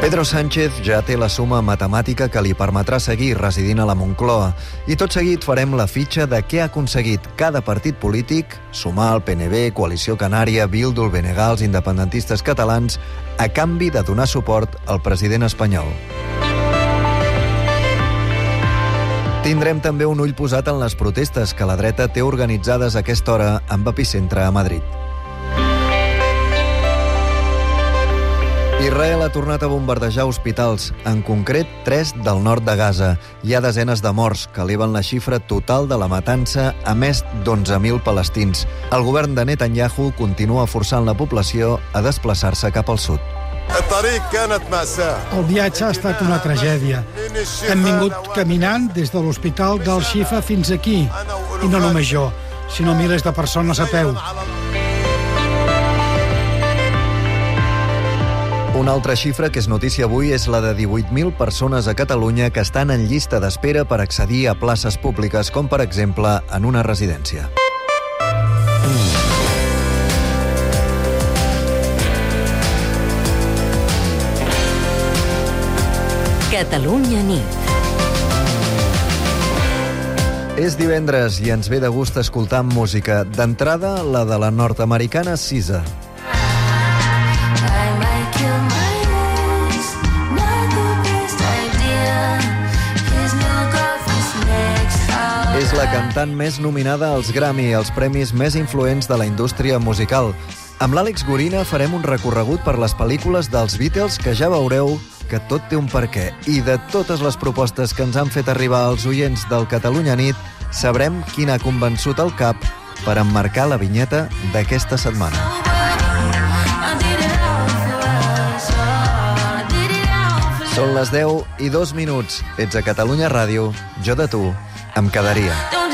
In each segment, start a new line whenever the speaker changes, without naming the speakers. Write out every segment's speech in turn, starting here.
Pedro Sánchez ja té la suma matemàtica que li permetrà seguir residint a la Moncloa i tot seguit farem la fitxa de què ha aconseguit cada partit polític, sumar el PNB, Coalició Canària, Bildu, el BNG, els independentistes catalans, a canvi de donar suport al president espanyol. Tindrem també un ull posat en les protestes que la dreta té organitzades a aquesta hora amb epicentre a Madrid. Israel ha tornat a bombardejar hospitals, en concret 3 del nord de Gaza. Hi ha desenes de morts que eleven la xifra total de la matança a més d'11.000 palestins. El govern de Netanyahu continua forçant la població a desplaçar-se cap al sud.
El viatge ha estat una tragèdia. Hem vingut caminant des de l'hospital del Shifa fins aquí. I no només jo, sinó milers de persones a peu.
Una altra xifra que és notícia avui és la de 18.000 persones a Catalunya que estan en llista d'espera per accedir a places públiques, com per exemple en una residència.
Catalunya nit.
És divendres i ens ve de gust escoltar música. D'entrada, la de la nord-americana SZA. És la cantant més nominada als Grammy, els premis més influents de la indústria musical. Amb l'Àlex Gorina farem un recorregut per les pel·lícules dels Beatles que ja veureu que tot té un perquè. I de totes les propostes que ens han fet arribar als oients del Catalunya Nit, sabrem quin ha convençut el cap per emmarcar la vinyeta d'aquesta setmana. Són les 10:02. Ets a Catalunya Ràdio. Jo de tu em quedaria.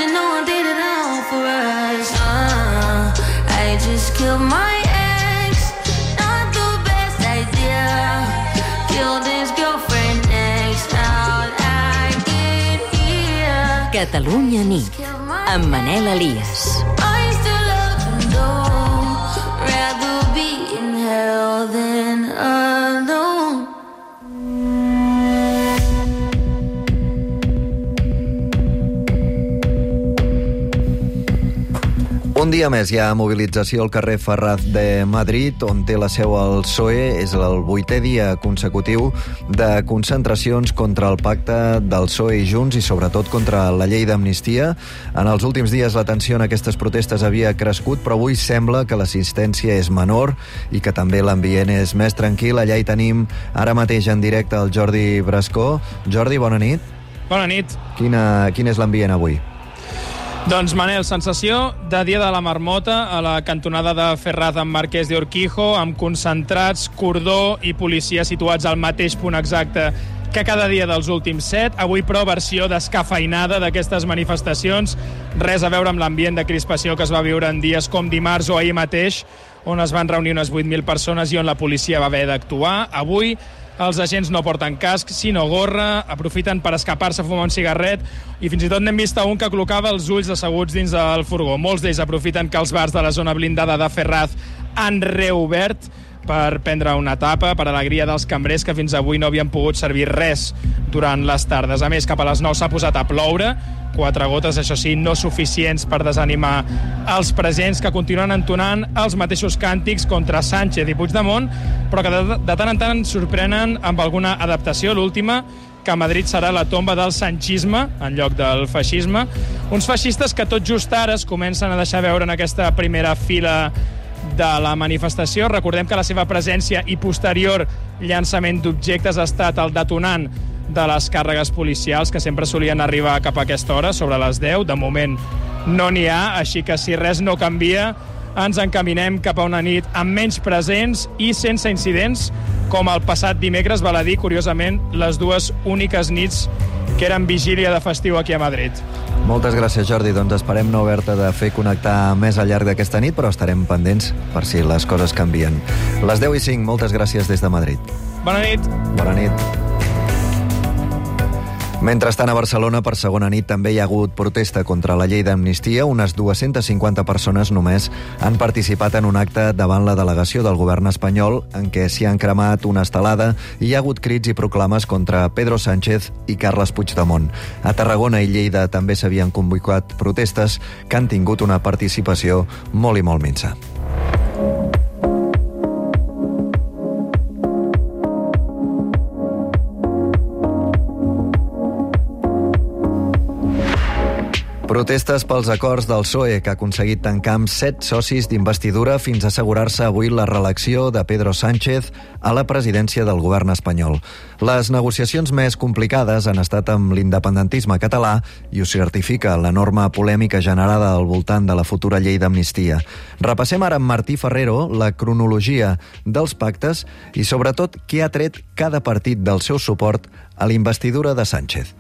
Catalunya nit, amb Manel Elias.
Un dia més hi ha mobilització al carrer Ferraz de Madrid, on té la seu el PSOE. És el 8è dia consecutiu de concentracions contra el pacte del PSOE i Junts i sobretot contra la llei d'amnistia. En els últims dies la tensió en aquestes protestes havia crescut, però avui sembla que l'assistència és menor i que també l'ambient és més tranquil. Allà hi tenim ara mateix en directe el Jordi Brascó. Jordi, bona nit.
Bona nit.
Quin és l'ambient avui?
Doncs, Manel, sensació de dia de la marmota a la cantonada de Ferraz amb Marquès de Urquijo, amb concentrats, cordó i policia situats al mateix punt exacte que cada dia dels últims 7. Avui, però, versió descafeinada d'aquestes manifestacions. Res a veure amb l'ambient de crispació que es va viure en dies com dimarts o ahir mateix, on es van reunir unes 8.000 persones i on la policia va haver d'actuar. Avui, els agents no porten casc, sinó gorra, aprofiten per escapar-se a fumar un cigarret i fins i tot n'hem vist un que col·locava els ulls asseguts dins del furgó. Molts d'ells aprofiten que els bars de la zona blindada de Ferraz han reobert per prendre una tapa, per alegria dels cambrers que fins avui no havien pogut servir res durant les tardes. A més, cap a les 9 s'ha posat a ploure, 4 gotes, això sí, no suficients per desanimar els presents, que continuen entonant els mateixos càntics contra Sánchez i Puigdemont, però que de tant en tant sorprenen amb alguna adaptació. L'última, que a Madrid serà la tomba del sanchisme en lloc del feixisme. Uns feixistes que tot just ara es comencen a deixar veure en aquesta primera fila de la manifestació. Recordem que la seva presència i posterior llançament d'objectes ha estat el detonant de les càrregues policials que sempre solien arribar cap a aquesta hora, sobre les 10. De moment no n'hi ha, així que si res no canvia, ens encaminem cap a una nit amb menys presents i sense incidents, com el passat dimecres, val a dir, curiosament, les dues úniques nits que eren vigília de festiu aquí a Madrid.
Moltes gràcies, Jordi. Doncs esperem no haver-te de fer connectar més al llarg d'aquesta nit, però estarem pendents per si les coses canvien. Les 10:05, moltes gràcies des de Madrid.
Bona nit.
Bona nit. Mentrestant, a Barcelona, per segona nit, també hi ha hagut protesta contra la llei d'amnistia. Unes 250 persones només han participat en un acte davant la delegació del govern espanyol en què s'hi han cremat una estelada i hi ha hagut crits i proclames contra Pedro Sánchez i Carles Puigdemont. A Tarragona i Lleida també s'havien convocat protestes que han tingut una participació molt i molt minsa. Protestes pels acords del PSOE, que ha aconseguit tancar amb 7 socis d'investidura fins a assegurar-se avui la reelecció de Pedro Sánchez a la presidència del govern espanyol. Les negociacions més complicades han estat amb l'independentisme català i ho certifica l'enorme polèmica generada al voltant de la futura llei d'amnistia. Repassem ara amb Martí Ferrero la cronologia dels pactes i, sobretot, què ha tret cada partit del seu suport a la investidura de Sánchez.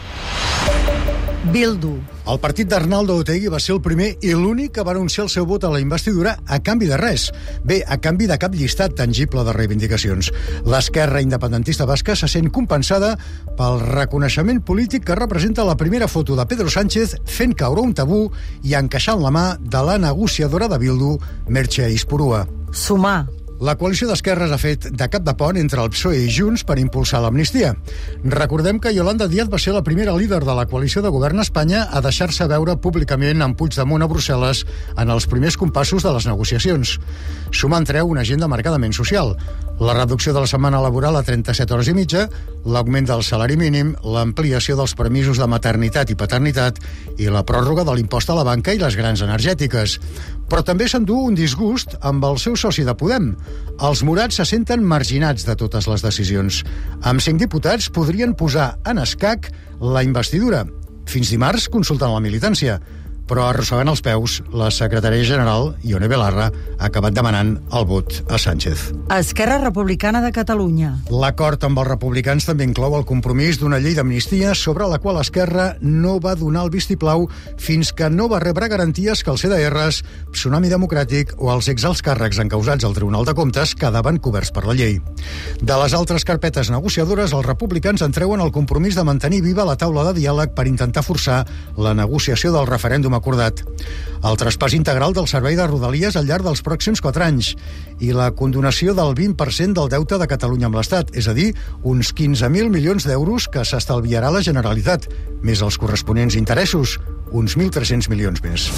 Bildu.
El partit d'Arnaldo Otegi va ser el primer i l'únic que va anunciar el seu vot a la investidura a canvi de res. Bé, a canvi de cap llistat tangible de reivindicacions. L'esquerra independentista basca se sent compensada pel reconeixement polític que representa la primera foto de Pedro Sánchez fent caure un tabú i encaixant la mà de la negociadora de Bildu, Merche Ispurua.
Sumar.
La coalició d'esquerres ha fet de cap de pont entre el PSOE i Junts per impulsar l'amnistia. Recordem que Yolanda Díaz va ser la primera líder de la coalició de govern a Espanya a deixar-se veure públicament amb Puigdemont a Brussel·les en els primers compassos de les negociacions. Sumant treu una agenda marcadament social. La reducció de la setmana laboral a 37 hores i mitja, l'augment del salari mínim, l'ampliació dels permisos de maternitat i paternitat i la pròrroga de l'impost a la banca i les grans energètiques. Però també s'endú un disgust amb el seu soci de Podem. Els morats se senten marginats de totes les decisions. Amb 5 diputats podrien posar en escac la investidura. Fins dimarts consultant la militància. Però arrossegant els peus, la secretària general, Ione Belarra, ha acabat demanant el vot a Sánchez.
Esquerra Republicana de Catalunya.
L'acord amb els republicans també inclou el compromís d'una llei d'amnistia sobre la qual Esquerra no va donar el vistiplau fins que no va rebre garanties que els CDRs, Tsunami Democràtic o els exalts càrrecs encausats al Tribunal de Comptes quedaven coberts per la llei. De les altres carpetes negociadores, els republicans en treuen el compromís de mantenir viva la taula de diàleg per intentar forçar la negociació del referèndum acordat. El traspàs integral del servei de Rodalies al llarg dels pròxims 4 anys i la condonació del 20% del deute de Catalunya amb l'Estat, és a dir, uns 15.000 milions d'euros que s'estalviarà la Generalitat, més els corresponents interessos, uns 1.300 milions més.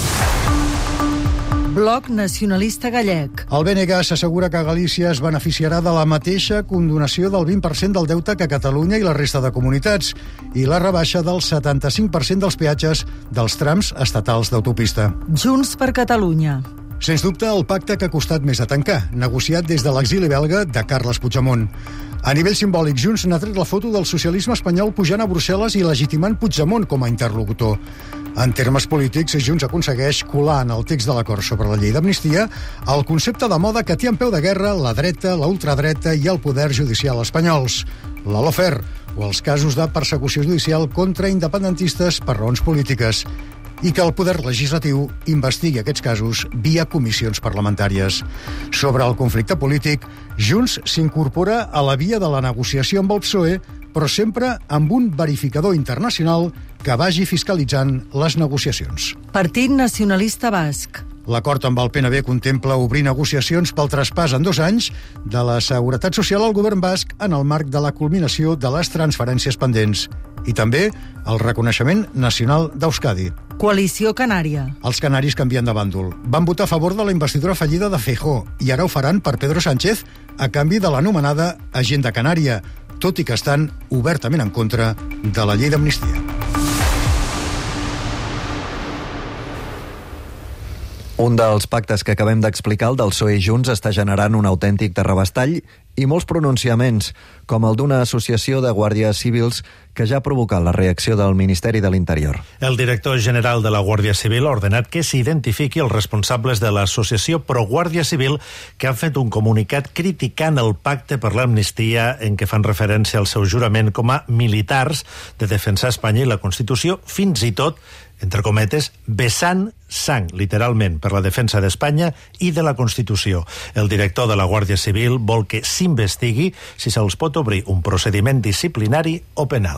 Bloc Nacionalista Gallec.
El BNG s'assegura que Galícia es beneficiarà de la mateixa condonació del 20% del deute que Catalunya i la resta de comunitats i la rebaixa del 75% dels peatges dels trams estatals d'autopista.
Junts per Catalunya.
Sens dubte, el pacte que ha costat més a tancar, negociat des de l'exili belga de Carles Puigdemont. A nivell simbòlic, Junts n'ha tret la foto del socialisme espanyol pujant a Brussel·les i legitimant Puigdemont com a interlocutor. En termes polítics, Junts aconsegueix colar en el text de l'acord sobre la llei d'amnistia el concepte de moda que té en peu de guerra la dreta, la ultradreta i el poder judicial espanyols, la lawfare, o els casos de persecució judicial contra independentistes per raons polítiques, i que el poder legislatiu investigui aquests casos via comissions parlamentàries. Sobre el conflicte polític, Junts s'incorpora a la via de la negociació amb el PSOE, però sempre amb un verificador internacional que vagi fiscalitzant les negociacions.
Partit Nacionalista Basc.
L'acord amb el PNB contempla obrir negociacions pel traspàs en 2 anys de la Seguretat Social al govern basc en el marc de la culminació de les transferències pendents i també el reconeixement nacional d'Euskadi.
Coalició Canària.
Els canaris canvien de bàndol. Van votar a favor de la investidura fallida de Feijóo i ara ho faran per Pedro Sánchez a canvi de l'anomenada Agenda Canària, tot i que estan obertament en contra de la llei d'amnistia.
Un dels pactes que acabem d'explicar, el del PSOE i Junts, està generant un autèntic terrabastall i molts pronunciaments, com el d'una associació de guàrdies civils que ja ha provocat la reacció del Ministeri de l'Interior.
El director general de la Guàrdia Civil ha ordenat que s'identifiqui els responsables de l'associació Pro Guàrdia Civil, que han fet un comunicat criticant el pacte per l'amnistia en què fan referència al seu jurament com a militars de defensar Espanya i la Constitució, fins i tot, entre cometes, vessant sang, literalment, per la defensa d'Espanya i de la Constitució. El director de la Guàrdia Civil vol que s'investigui si se'ls pot obrir un procediment disciplinari o penal.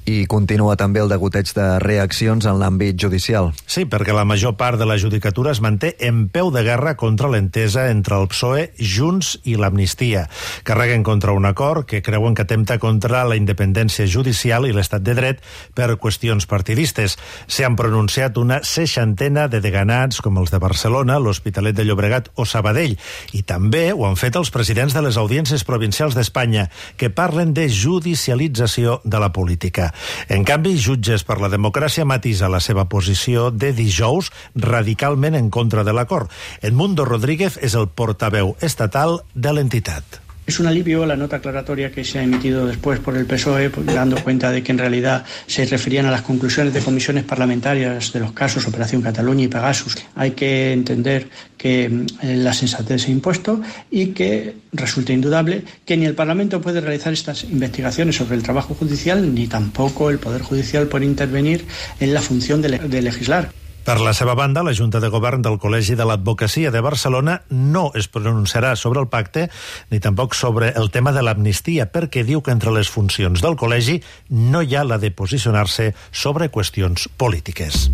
I continua també el degoteig de reaccions en l'àmbit judicial.
Sí, perquè la major part de la judicatura es manté en peu de guerra contra l'entesa entre el PSOE, Junts i l'amnistia. Carreguen contra un acord que creuen que atempta contra la independència judicial i l'estat de dret per qüestions partidistes. S'han pronunciat una 60 de deganats com els de Barcelona, l'Hospitalet de Llobregat o Sabadell. I també ho han fet els presidents de les audiències provincials d'Espanya, que parlen de judicialització de la política. En canvi, Jutges per la Democràcia matisa la seva posició de dijous radicalment en contra de l'acord. Edmundo Rodríguez és el portaveu estatal de l'entitat.
Es un alivio la nota aclaratoria que se ha emitido después por el PSOE, dando cuenta de que en realidad se referían a las conclusiones de comisiones parlamentarias de los casos Operación Cataluña y Pegasus. Hay que entender que la sensatez se ha impuesto y que resulta indudable que ni el Parlamento puede realizar estas investigaciones sobre el trabajo judicial, ni tampoco el Poder Judicial puede intervenir en la función de legislar.
Per la seva banda, la Junta de Govern del Col·legi de l'Advocacia de Barcelona no es pronunciarà sobre el pacte ni tampoc sobre el tema de l'amnistia, perquè diu que entre les funcions del col·legi no hi ha la de posicionar-se sobre qüestions polítiques.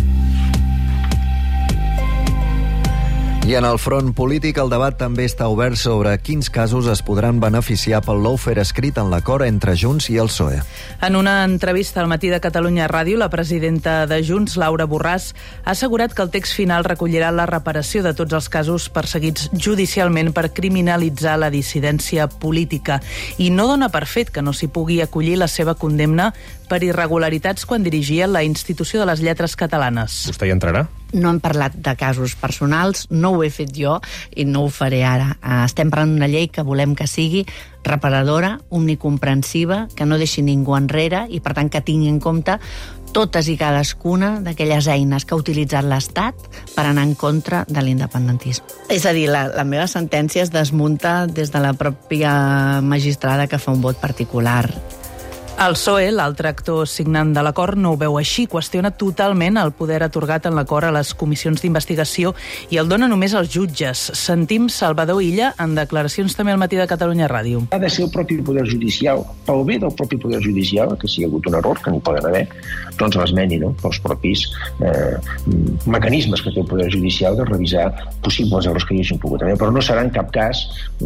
I en el front polític el debat també està obert sobre quins casos es podran beneficiar pel lawfare escrit en l'acord entre Junts i el PSOE.
En una entrevista al Matí de Catalunya Ràdio, la presidenta de Junts, Laura Borràs, ha assegurat que el text final recollirà la reparació de tots els casos perseguits judicialment per criminalitzar la dissidència política i no dona per fet que no s'hi pugui acollir la seva condemna per irregularitats quan dirigia la Institució de les Lletres Catalanes.
Vostè hi entrarà?
No hem parlat de casos personals, no ho he fet jo i no ho faré ara. Estem parlant d'una llei que volem que sigui reparadora, omnicomprensiva, que no deixi ningú enrere i, per tant, que tingui en compte totes i cadascuna d'aquelles eines que ha utilitzat l'Estat per anar en contra de l'independentisme. És a dir, la meva sentència es desmunta des de la pròpia magistrada que fa un vot particular.
El PSOE, l'altre actor signant de l'acord, no ho veu així. Qüestiona totalment el poder atorgat en l'acord a les comissions d'investigació i el dona només als jutges. Sentim Salvador Illa en declaracions també al Matí de Catalunya Ràdio.
Ha de ser el propi poder judicial, pel bé del propi poder judicial, que si hi ha hagut un error, que n'hi poden haver, doncs l'esmeni, no?, pels propis mecanismes que té el poder judicial de revisar possibles errors que hi hagin pogut haver, però no serà en cap cas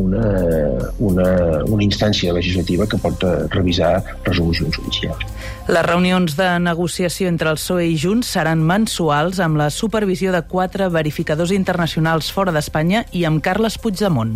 una instància legislativa que pot revisar resolucions judicials.
Les reunions de negociació entre el PSOE i Junts seran mensuals amb la supervisió de 4 verificadors internacionals fora d'Espanya i amb Carles Puigdemont.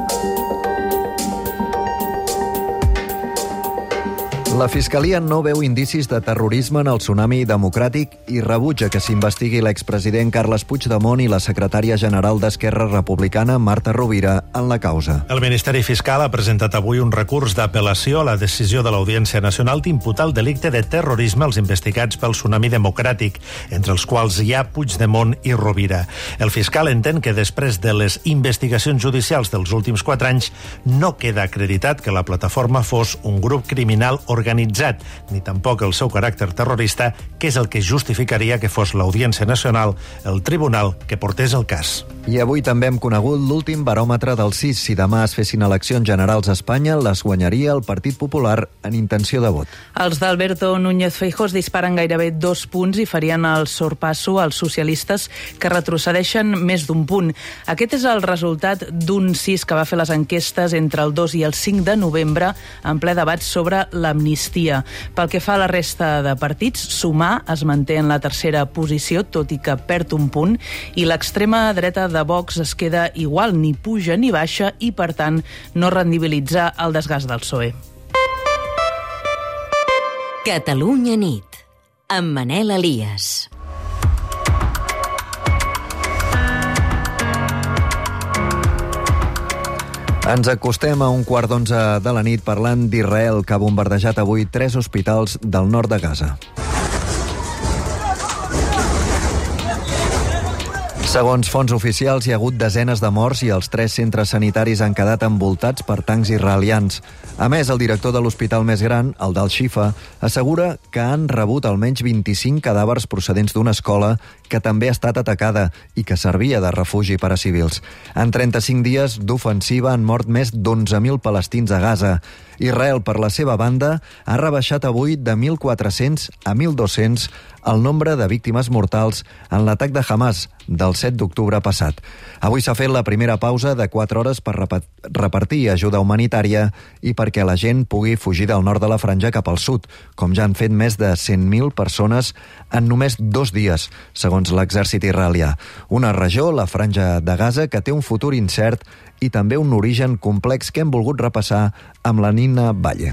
La Fiscalia no veu indicis de terrorisme en el tsunami democràtic i rebutja que s'investigui l'expresident Carles Puigdemont i la secretària general d'Esquerra Republicana, Marta Rovira, en la causa.
El Ministeri Fiscal ha presentat avui un recurs d'apel·lació a la decisió de l'Audiència Nacional d'imputar el delicte de terrorisme als investigats pel tsunami democràtic, entre els quals hi ha Puigdemont i Rovira. El fiscal entén que després de les investigacions judicials dels últims 4 anys no queda acreditat que la plataforma fos un grup criminal organitzat, ni tampoc el seu caràcter terrorista, que és el que justificaria que fos l'Audiència Nacional el tribunal que portés el cas.
I avui també hem conegut l'últim baròmetre del CIS. Si demà es fessin eleccions generals a Espanya, les guanyaria el Partit Popular en intenció de vot.
Els d'Alberto Núñez Feijóo es disparen gairebé 2 punts i farien el sorpasso als socialistes, que retrocedeixen més d'1 punt. Aquest és el resultat d'un CIS que va fer les enquestes entre el 2 i el 5 de novembre en ple debat sobre l'amnistia. Pel que fa a la resta de partits, Sumar es manté en la tercera posició, tot i que perd 1 punt, i l'extrema dreta de Vox es queda igual, ni puja ni baixa, i per tant no rendibilitza el desgast del PSOE.
Catalunya nit, amb Manel Elias.
Ens acostem a 11:15 de la nit parlant d'Israel, que ha bombardejat avui 3 hospitals del nord de Gaza. Segons fonts oficials, hi ha hagut desenes de morts i els 3 centres sanitaris han quedat envoltats per tancs israelians. A més, el director de l'hospital més gran, el d'Al-Shifa, assegura que han rebut almenys 25 cadàvers procedents d'una escola que també ha estat atacada i que servia de refugi per a civils. En 35 dies d'ofensiva han mort més d'11.000 palestins a Gaza. Israel, per la seva banda, ha rebaixat avui de 1.400 a 1.200 el nombre de víctimes mortals en l'atac de Hamas del 7 d'octubre passat. Avui s'ha fet la primera pausa de 4 hores per repartir ajuda humanitària i perquè la gent pugui fugir del nord de la franja cap al sud, com ja han fet més de 100.000 persones en només 2 dies, segons l'exèrcit israelià. Una regió, la franja de Gaza, que té un futur incert i també un origen complex que hem volgut repassar amb la Nina Valle.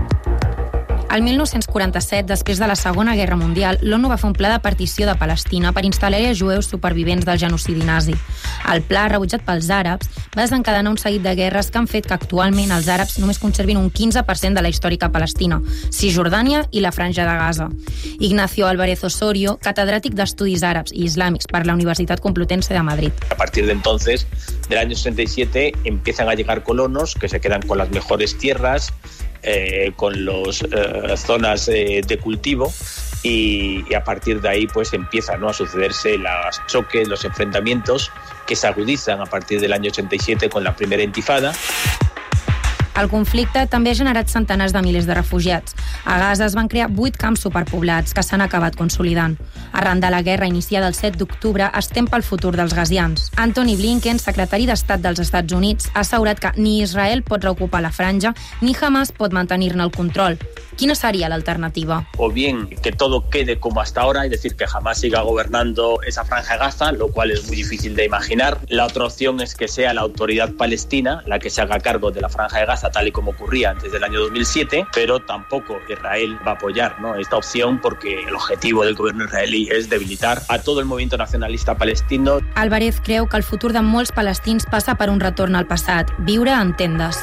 El 1947, després de la Segona Guerra Mundial, l'ONU va fer un pla de partició de Palestina per instal·lar-hi a jueus supervivents del genocidi nazi. El pla, rebutjat pels àrabs, va desencadenar un seguit de guerres que han fet que actualment els àrabs només conservin un 15% de la històrica Palestina, Cisjordània i la Franja de Gaza. Ignacio Álvarez Osorio, catedràtic d'Estudis Àrabs i Islàmics per la Universitat Complutense de Madrid.
A partir de entonces, del año 67, empiezan a llegar colonos que se quedan con las mejores tierras, con las zonas de cultivo y a partir de ahí pues empiezan a sucederse los choques, los enfrentamientos que se agudizan a partir del año 87 con la primera intifada.
El conflicte també ha generat centenars de milers de refugiats. A Gaza es van crear 8 camps superpoblats que s'han acabat consolidant. Arran de la guerra iniciada el 7 d'octubre, es tem pel futur dels gazians. Anthony Blinken, secretari d'Estat dels Estats Units, ha assegurat que ni Israel pot reocupar la franja ni Hamas pot mantenir-ne el control. Quina seria l'alternativa?
O bien que todo quede como hasta ahora, es decir, que Hamas siga gobernando esa franja de Gaza, lo cual es muy difícil de imaginar. La otra opción es que sea la autoridad palestina la que se haga cargo de la franja de Gaza, tal y como ocurría antes del año 2007, pero tampoco Israel va a apoyar, ¿no?, esta opción porque el objetivo del gobierno israelí es debilitar a todo el movimiento nacionalista palestino.
Álvarez creu que el futur de molts palestins passa per un retorn al passat, viure en tendes.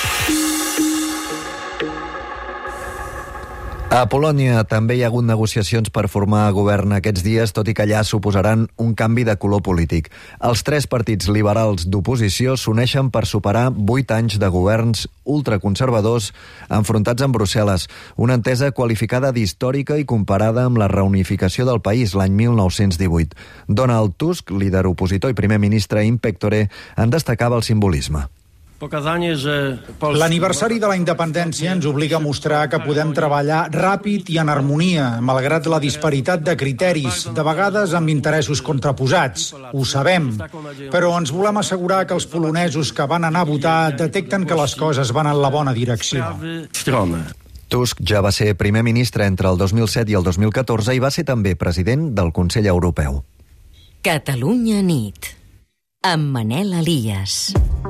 A Polònia també hi ha hagut negociacions per formar govern aquests dies, tot i que allà suposaran un canvi de color polític. Els 3 partits liberals d'oposició s'uneixen per superar 8 anys de governs ultraconservadors enfrontats amb Brussel·les, una entesa qualificada d'històrica i comparada amb la reunificació del país l'any 1918. Donald Tusk, líder opositor i primer ministre in pectore, en destacava el simbolisme.
L'aniversari de la independència ens obliga a mostrar que podem treballar ràpid i en harmonia, malgrat la disparitat de criteris, de vegades amb interessos contraposats. Ho sabem, però ens volem assegurar que els polonesos que van anar a votar detecten que les coses van en la bona direcció.
Tusk ja va ser primer ministre entre el 2007 i el 2014 i va ser també president del Consell Europeu.
Catalunya nit, amb Manel Elias.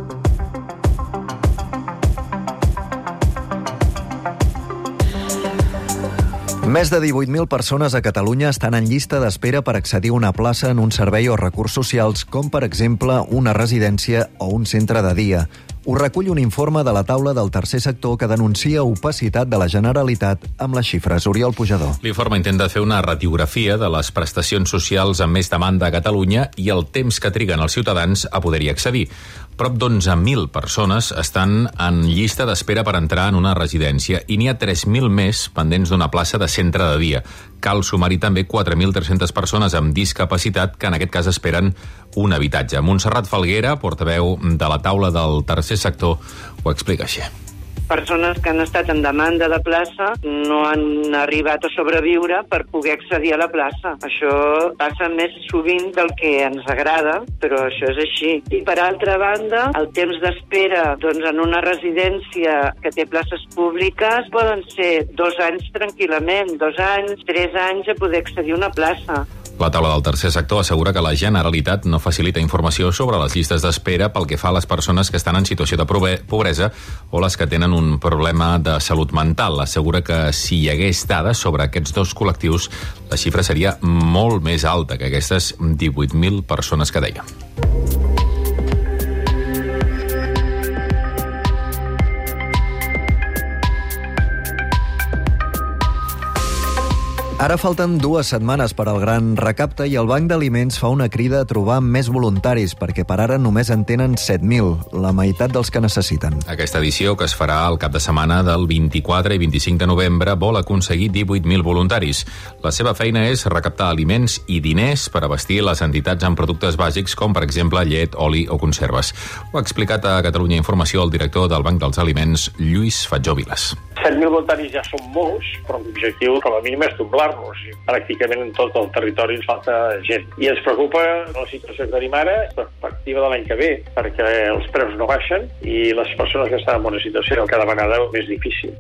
Més de 18.000 persones a Catalunya estan en llista d'espera per accedir a una plaça en un servei o recurs socials, com per exemple una residència o un centre de dia. Ho recull un informe de la taula del tercer sector que denuncia opacitat de la Generalitat amb les xifres. Oriol Pujador.
L'informe intenta fer una radiografia de les prestacions socials amb més demanda a Catalunya i el temps que triguen els ciutadans a poder-hi accedir. Prop d'11.000 persones estan en llista d'espera per entrar en una residència i n'hi ha 3.000 més pendents d'una plaça de centre de dia. Cal sumar-hi també 4.300 persones amb discapacitat que en aquest cas esperen un habitatge. Montserrat Falguera, portaveu de la taula del tercer sector, ho explica així.
Persones que han estat en demanda de plaça no han arribat a sobreviure per poder accedir a la plaça. Això passa més sovint del que ens agrada, però això és així. I per altra banda, el temps d'espera en una residència que té places públiques poden ser 2 anys tranquil·lament, 2 anys, 3 anys a poder accedir a una plaça.
La taula del tercer sector assegura que la Generalitat no facilita informació sobre les llistes d'espera pel que fa a les persones que estan en situació de pobresa o les que tenen un problema de salut mental. Assegura que si hi hagués dades sobre aquests 2 col·lectius, la xifra seria molt més alta que aquestes 18.000 persones que deia.
Ara falten 2 setmanes per al gran recapte i el Banc d'Aliments fa una crida a trobar més voluntaris, perquè per ara només en tenen 7.000, la meitat dels que necessiten.
Aquesta edició, que es farà al cap de setmana del 24 i 25 de novembre, vol aconseguir 18.000 voluntaris. La seva feina és recaptar aliments i diners per abastir les entitats amb productes bàsics com, per exemple, llet, oli o conserves. Ho ha explicat a Catalunya Informació el director del Banc dels Aliments, Lluís Fatjó Vilas.
7.000 voluntaris ja són molts, però l'objectiu com a mínim és doblar-los. Pràcticament en tot el territori ens falta gent. I ens preocupa la situació que tenim ara, la perspectiva de l'any que ve, perquè els preus no baixen i les persones que estan en una situació cada vegada més difícil.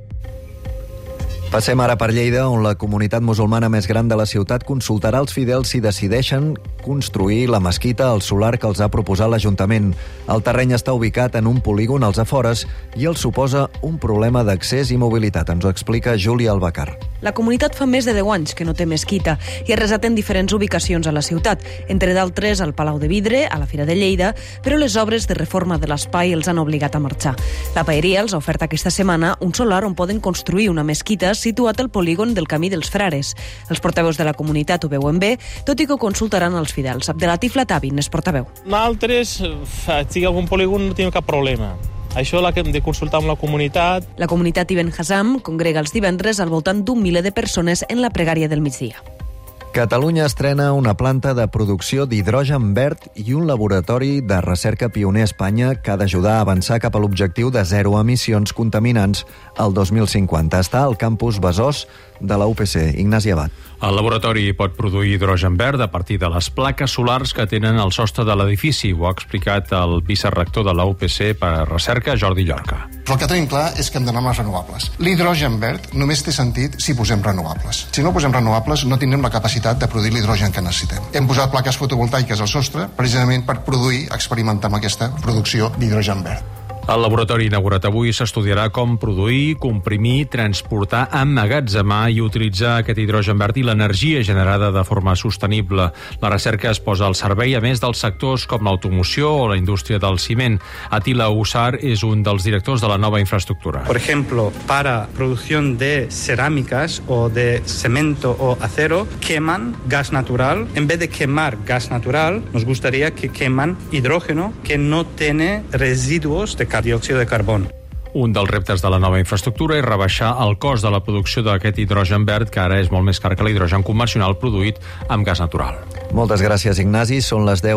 Passem ara per Lleida, on la comunitat musulmana més gran de la ciutat consultarà els fidels si decideixen construir la mesquita al solar que els ha proposat l'Ajuntament. El terreny està ubicat en un polígon als afores i els suposa un problema d'accés i mobilitat. Ens ho explica Júlia Albacar.
La comunitat fa més de 10 anys que no té mesquita i ha resat en diferents ubicacions a la ciutat, entre d'altres al Palau de Vidre, a la Fira de Lleida, però les obres de reforma de l'espai els han obligat a marxar. La paeria els ha ofert aquesta setmana un solar on poden construir una mesquita situat al polígon del Camí dels Frares. Els portaveus de la comunitat ho veuen bé, tot i que ho consultaran els fidels. Abdelatif Latavi n'és portaveu.
Nosaltres, si hi ha algun polígon, no tenim cap problema. Això l'hem de consultar amb la comunitat.
La comunitat Ibn Hazam congrega els divendres al voltant d'un miler de persones en la pregària del migdia.
Catalunya estrena una planta de producció d'hidrogen verd i un laboratori de recerca pioner a Espanya que ha d'ajudar a avançar cap a l'objectiu de zero emissions contaminants al 2050. Està al campus Besòs de la UPC. Ignasi Abad.
El laboratori pot produir hidrogen verd a partir de les plaques solars que tenen al sostre de l'edifici. Ho ha explicat el vicerector de la UPC per a Recerca, Jordi Llorca.
Però el que tenim clar és que hem d'anar amb les renovables. L'hidrogen verd només té sentit si posem renovables. Si no posem renovables, no tindrem la capacitat de produir l'hidrogen que necessitem. Hem posat plaques fotovoltaiques al sostre precisament per experimentar amb aquesta producció d'hidrogen verd.
El laboratori inaugurat avui s'estudiarà com produir, comprimir, transportar, emmagatzemar i utilitzar aquest hidrogen verd i l'energia generada de forma sostenible. La recerca es posa al servei, a més, dels sectors com l'automoció o la indústria del ciment. Atila Usar és un dels directors de la nova infraestructura.
Por ejemplo, para producción de cerámicas o de cemento o acero, queman gas natural. En vez de quemar gas natural, nos gustaría que queman hidrógeno que no tiene residuos de diòxid de carboni.
Un dels reptes de la nova infraestructura és rebaixar el cost de la producció d'aquest hidrogen verd, que ara és molt més car que l'hidrogen convencional produït amb gas natural.
Moltes gràcies, Ignasi. Són les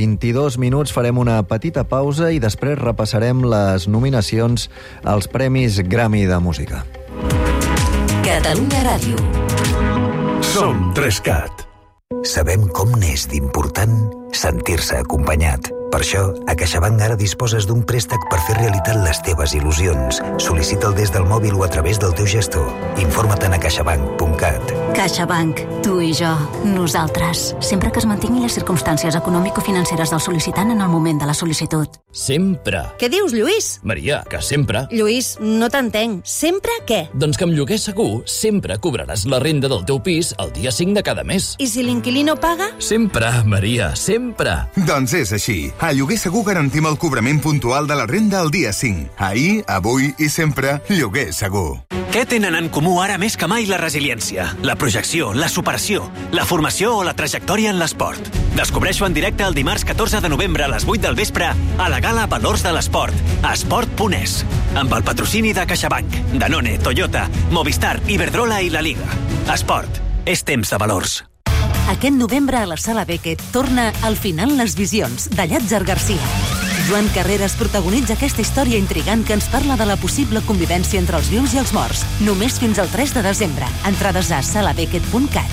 10:22. Farem una petita pausa i després repassarem les nominacions als Premis Grammy de Música.
Catalunya Ràdio.
Som 3CAT. Sabem com n'és d'important sentir-se acompanyat. Per això, a CaixaBank ara disposes d'un préstec per fer realitat les teves il·lusions. Sol·licita'l des del mòbil o a través del teu gestor. Informa't a caixabank.cat.
CaixaBank, tu i jo, nosaltres. Sempre que es mantinguin les circumstàncies econòmico-financeres del sol·licitant en el moment de la sol·licitud.
Sempre.
Què dius, Lluís?
Maria, que sempre.
Lluís, no t'entenc. Sempre què?
Doncs que amb Lloguer Segur sempre cobraràs la renda del teu pis el dia 5 de cada mes.
I si l'inquilí no paga?
Sempre, Maria, sempre.
Doncs és així. A Lloguer Segur garantim el cobrament puntual de la renda el dia 5. Ahir, avui i sempre, Lloguer Segur.
Què tenen en comú ara més que mai la resiliència, la projecció, la superació, la formació o la trajectòria en l'esport? Descobreixo en directe el dimarts 14 de novembre a les 8 del vespre a la Gala Valors de l'Esport, a Esport.es, amb el patrocini de CaixaBank, Danone, Toyota, Movistar, Iberdrola i la Liga. Esport, és temps de valors.
Aquest novembre a la Sala Beckett torna Al final les visions, de Llàtzer Garcia. Joan Carreras protagonitza aquesta història intrigant que ens parla de la possible convivència entre els vius i els morts. Només fins al 3 de desembre. Entrades a salabeckett.cat.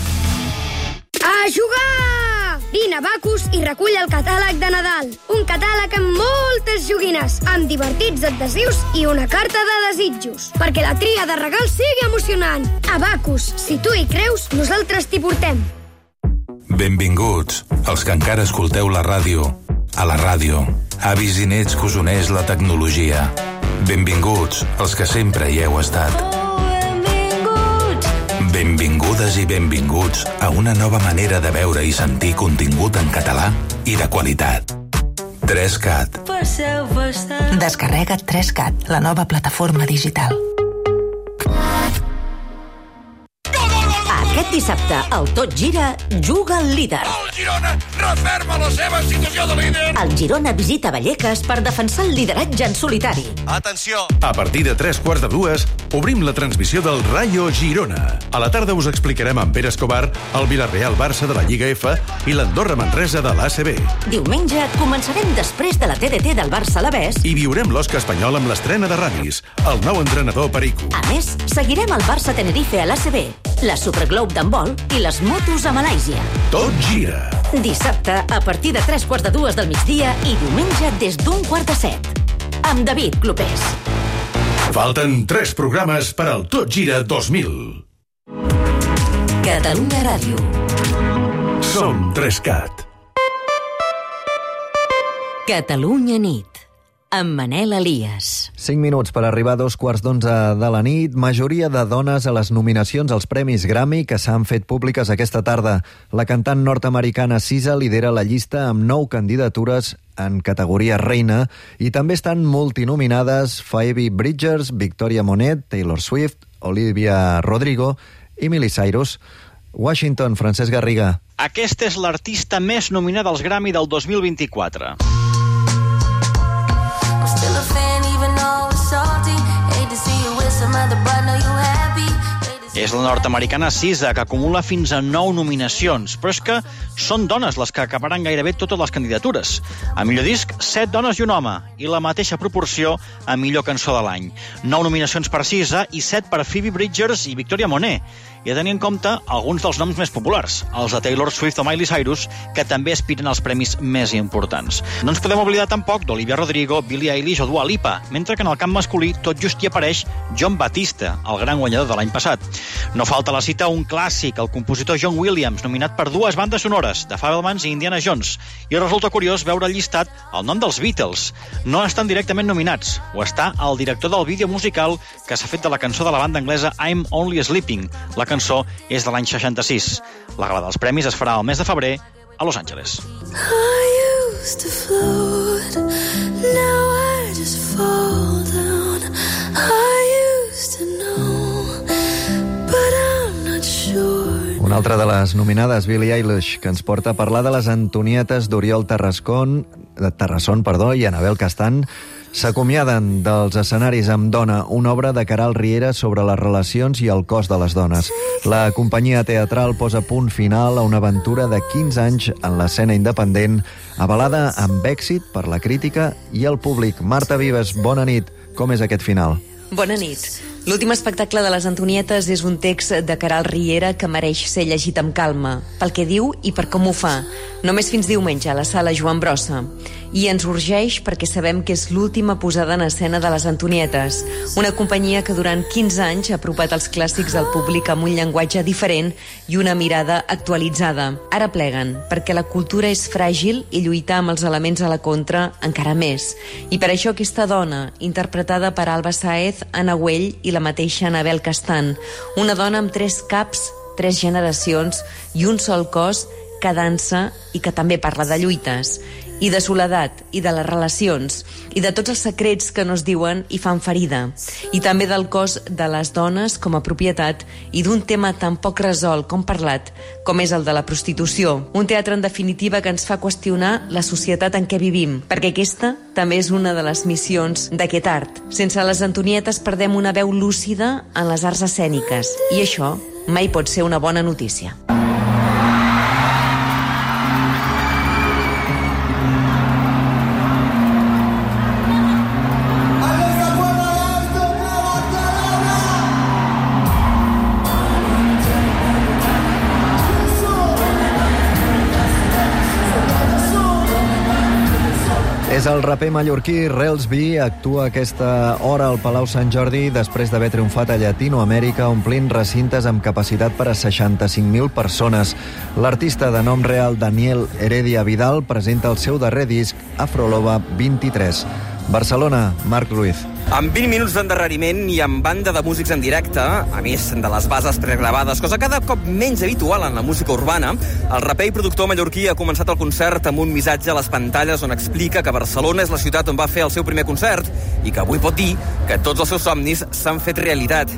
A jugar! Vine a Bacus i recull el catàleg de Nadal. Un catàleg amb moltes joguines, amb divertits adhesius i una carta de desitjos. Perquè la tria de regals sigui emocionant. A Bacus, si tu hi creus, nosaltres t'hi portem.
Benvinguts, els que encara escolteu la ràdio. A la ràdio, avis i nets que us uneix la tecnologia. Benvinguts, els que sempre hi heu estat. Benvingudes i benvinguts a una nova manera de veure i sentir contingut en català i de qualitat. 3CAT.
Descarrega't 3CAT, la nova plataforma digital. Aquest dissabte Dissabte, al Tot Gira, juga el líder.
El Girona referma la seva situació de líder.
El Girona visita Vallecas per defensar el lideratge en solitari.
Atenció!
A partir de 2:45, obrim la transmissió del Rayo Girona. A la tarda us explicarem amb Pere Escobar el Villarreal-Barça de la Lliga F i l'Andorra-Manresa de l'ACB.
Diumenge començarem després de la TDT del Barça Alavés.
I viurem l'Osca espanyol amb l'estrena de Ramis, el nou entrenador Perico.
A més, seguirem el Barça Tenerife a l'ACB, la Superglobe d'handbol i les motos a Malàisia.
Tot gira.
Dissabte, a partir de 2:45 del migdia i diumenge des d'1:45. Amb David Clopés.
Falten 3 programes per al Tot Gira 2000.
Catalunya Ràdio.
Som 3CAT.
Catalunya nit, amb Manel Elias.
5 minuts per arribar a 2:15 de la nit. Majoria de dones a les nominacions als Premis Grammy que s'han fet públiques aquesta tarda. La cantant nord-americana SZA lidera la llista amb 9 candidatures en categoria reina i també estan multinominades Phoebe Bridgers, Victoria Monet, Taylor Swift, Olivia Rodrigo i Miley Cyrus. Washington, Francesc Garriga.
Aquesta és l'artista més nominada als Grammy del 2024. És la nord-americana SZA, que acumula fins a 9 nominacions, però és que són dones les que acabaran gairebé totes les candidatures. A millor disc, 7 dones i un home, i la mateixa proporció a millor cançó de l'any. 9 nominacions per SZA i 7 per Phoebe Bridgers i Victoria Monet, i a tenir en compte alguns dels noms més populars, els de Taylor Swift o Miley Cyrus, que també aspiren als premis més importants. No ens podem oblidar tampoc d'Olivia Rodrigo, Billie Eilish o Dua Lipa, mentre que en el camp masculí tot just hi apareix John Batista, el gran guanyador de l'any passat. No falta la cita un clàssic, el compositor John Williams, nominat per 2 bandes sonores, The Fabelmans i Indiana Jones, i resulta curiós veure al llistat el nom dels Beatles. No estan directament nominats, ho està el director del vídeo musical que s'ha fet de la cançó de la banda anglesa I'm Only Sleeping. La cançó és de l'any 66. La gala dels premis es farà el mes de febrer a Los Angeles.
I used to float, now I just fall down. I used to know, but I'm not sure.
Una altra de les nominades, Billie Eilish, que ens porta a parlar de les Antonietes d'Oriol Terrasson i Anabel Castan, s'acomiaden dels escenaris amb Dona, una obra de Caral Riera sobre les relacions i el cos de les dones. La companyia teatral posa punt final a una aventura de 15 anys en l'escena independent, avalada amb èxit per la crítica i el públic. Marta Vives, bona nit. Com és aquest final?
Bona nit. L'últim espectacle de les Antonietes és un text de Caral Riera que mereix ser llegit amb calma, pel que diu i per com ho fa. Només fins diumenge a la sala Joan Brossa. I ens urgeix perquè sabem que és l'última posada en escena de les Antonietes, una companyia que durant 15 anys ha apropat els clàssics al públic amb un llenguatge diferent i una mirada actualitzada. Ara pleguen, perquè la cultura és fràgil i lluitar amb els elements a la contra encara més. I per això aquesta dona, interpretada per Alba Sáez, Anna Güell i la mateixa Anabel Castan, una dona amb 3 caps, 3 generacions i un sol cos que dansa i que també parla de lluites, i de soledat, i de les relacions, i de tots els secrets que no es diuen i fan ferida, i també del cos de les dones com a propietat i d'un tema tan poc resolt com parlat, com és el de la prostitució. Un teatre, en definitiva, que ens fa qüestionar la societat en què vivim, perquè aquesta també és una de les missions d'aquest art. Sense les Antonietes perdem una veu lúcida en les arts escèniques, i això mai pot ser una bona notícia.
És el raper mallorquí Rels B, actua a aquesta hora al Palau Sant Jordi després d'haver triomfat a Llatinoamèrica omplint recintes amb capacitat per a 65.000 persones. L'artista de nom real Daniel Heredia Vidal presenta el seu darrer disc Afroloba 23. Barcelona, Marc Ruiz.
Amb 20 minuts d'endarreriment i amb banda de músics en directe, a més de les bases pregravades, cosa cada cop menys habitual en la música urbana, el raper i productor mallorquí ha començat el concert amb un missatge a les pantalles on explica que Barcelona és la ciutat on va fer el seu primer concert i que avui pot dir que tots els seus somnis s'han fet realitat.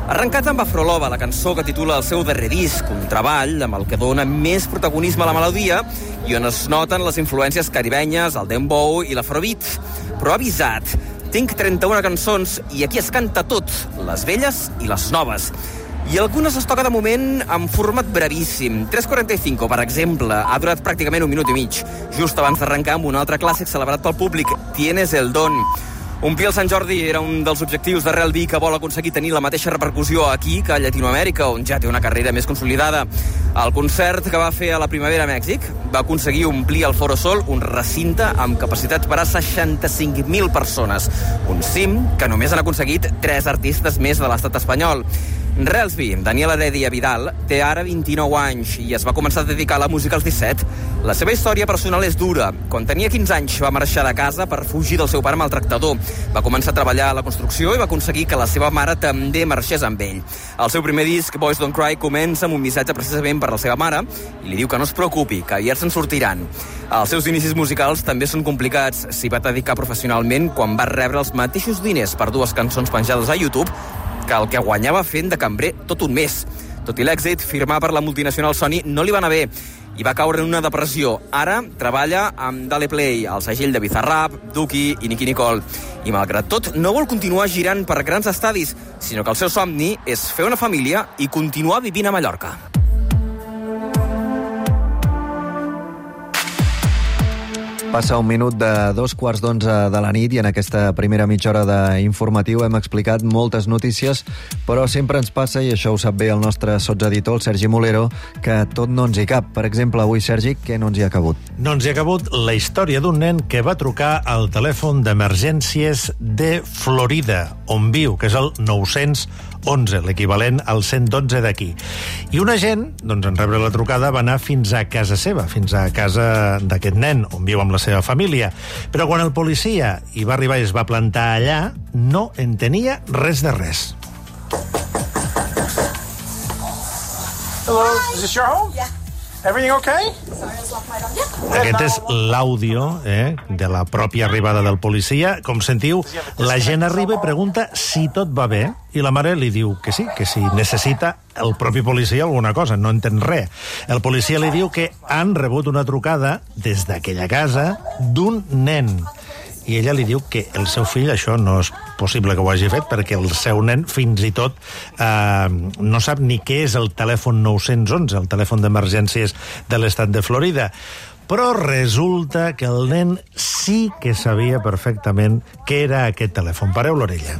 Arrencat amb Afrolova, la cançó que titula el seu darrer disc, un treball amb el que dona més protagonisme a la melodia i on es noten les influències caribenyes, el dembow i l'afrobeat. Però ha avisat, tinc 31 cançons i aquí es canta tot, les velles i les noves. I algunes es toca de moment en format brevíssim. 3.45, per exemple, ha durat pràcticament 1 minut i mig, just abans d'arrencar amb un altre clàssic celebrat pel públic, Tienes el don. Omplir el Sant Jordi era un dels objectius de Real B, que vol aconseguir tenir la mateixa repercussió aquí que a Llatinoamèrica, on ja té una carrera més consolidada. El concert que va fer a la primavera a Mèxic va aconseguir omplir el Foro Sol, un recinte amb capacitat per a 65.000 persones. Un cim que només han aconseguit 3 artistes més de l'estat espanyol. Relsby, Daniel Heredia Vidal, té ara 29 anys i es va començar a dedicar a la música als 17. La seva història personal és dura. Quan tenia 15 anys va marxar de casa per fugir del seu pare maltractador. Va començar a treballar a la construcció i va aconseguir que la seva mare també marxés amb ell. El seu primer disc, Boys Don't Cry, comença amb un missatge precisament per la seva mare i li diu que no es preocupi, que aviat se'n sortiran. Els seus inicis musicals també són complicats. S'hi va dedicar professionalment quan va rebre els mateixos diners per 2 cançons penjades a YouTube que el que guanyava fent de cambrer tot un mes. Tot i l'èxit, firmar per la multinacional Sony no li va anar bé i va caure en una depressió. Ara treballa amb Dale Play, el segell de Bizarrap, Duki i Nicki Nicole. I malgrat tot, no vol continuar girant per grans estadis, sinó que el seu somni és fer una família i continuar vivint a Mallorca.
Passa 1 minut de 2:15 de la nit i en aquesta primera mitja hora d'informatiu hem explicat moltes notícies, però sempre ens passa, i això ho sap bé el nostre sotseditor, el Sergi Molero, que tot no ens hi cap. Per exemple, avui, Sergi, què no ens hi ha cabut?
No ens hi ha cabut la història d'un nen que va trucar al telèfon d'emergències de Florida, on viu, que és el 911, l'equivalent al 112 d'aquí. I un agent, doncs, en rebre la trucada, va anar fins a casa seva, fins a casa d'aquest nen, on viu amb la seva família. Però quan el policia hi va arribar i es va plantar allà, no en tenia res de res.
Hello, is this your home? Yeah. Everything okay?
Aquest és l'àudio de la pròpia arribada del policia. Com sentiu, la gent arriba i pregunta si tot va bé, i la mare li diu que sí, que si necessita el propi policia alguna cosa, no entén res. El policia li diu que han rebut una trucada des d'aquella casa d'un nen. I ella li diu que el seu fill, això no és possible que ho hagi fet, perquè el seu nen fins i tot no sap ni què és el telèfon 911, el telèfon d'emergències de l'estat de Florida. Però resulta que el nen sí que sabia perfectament què era aquest telèfon. Pareu l'orella.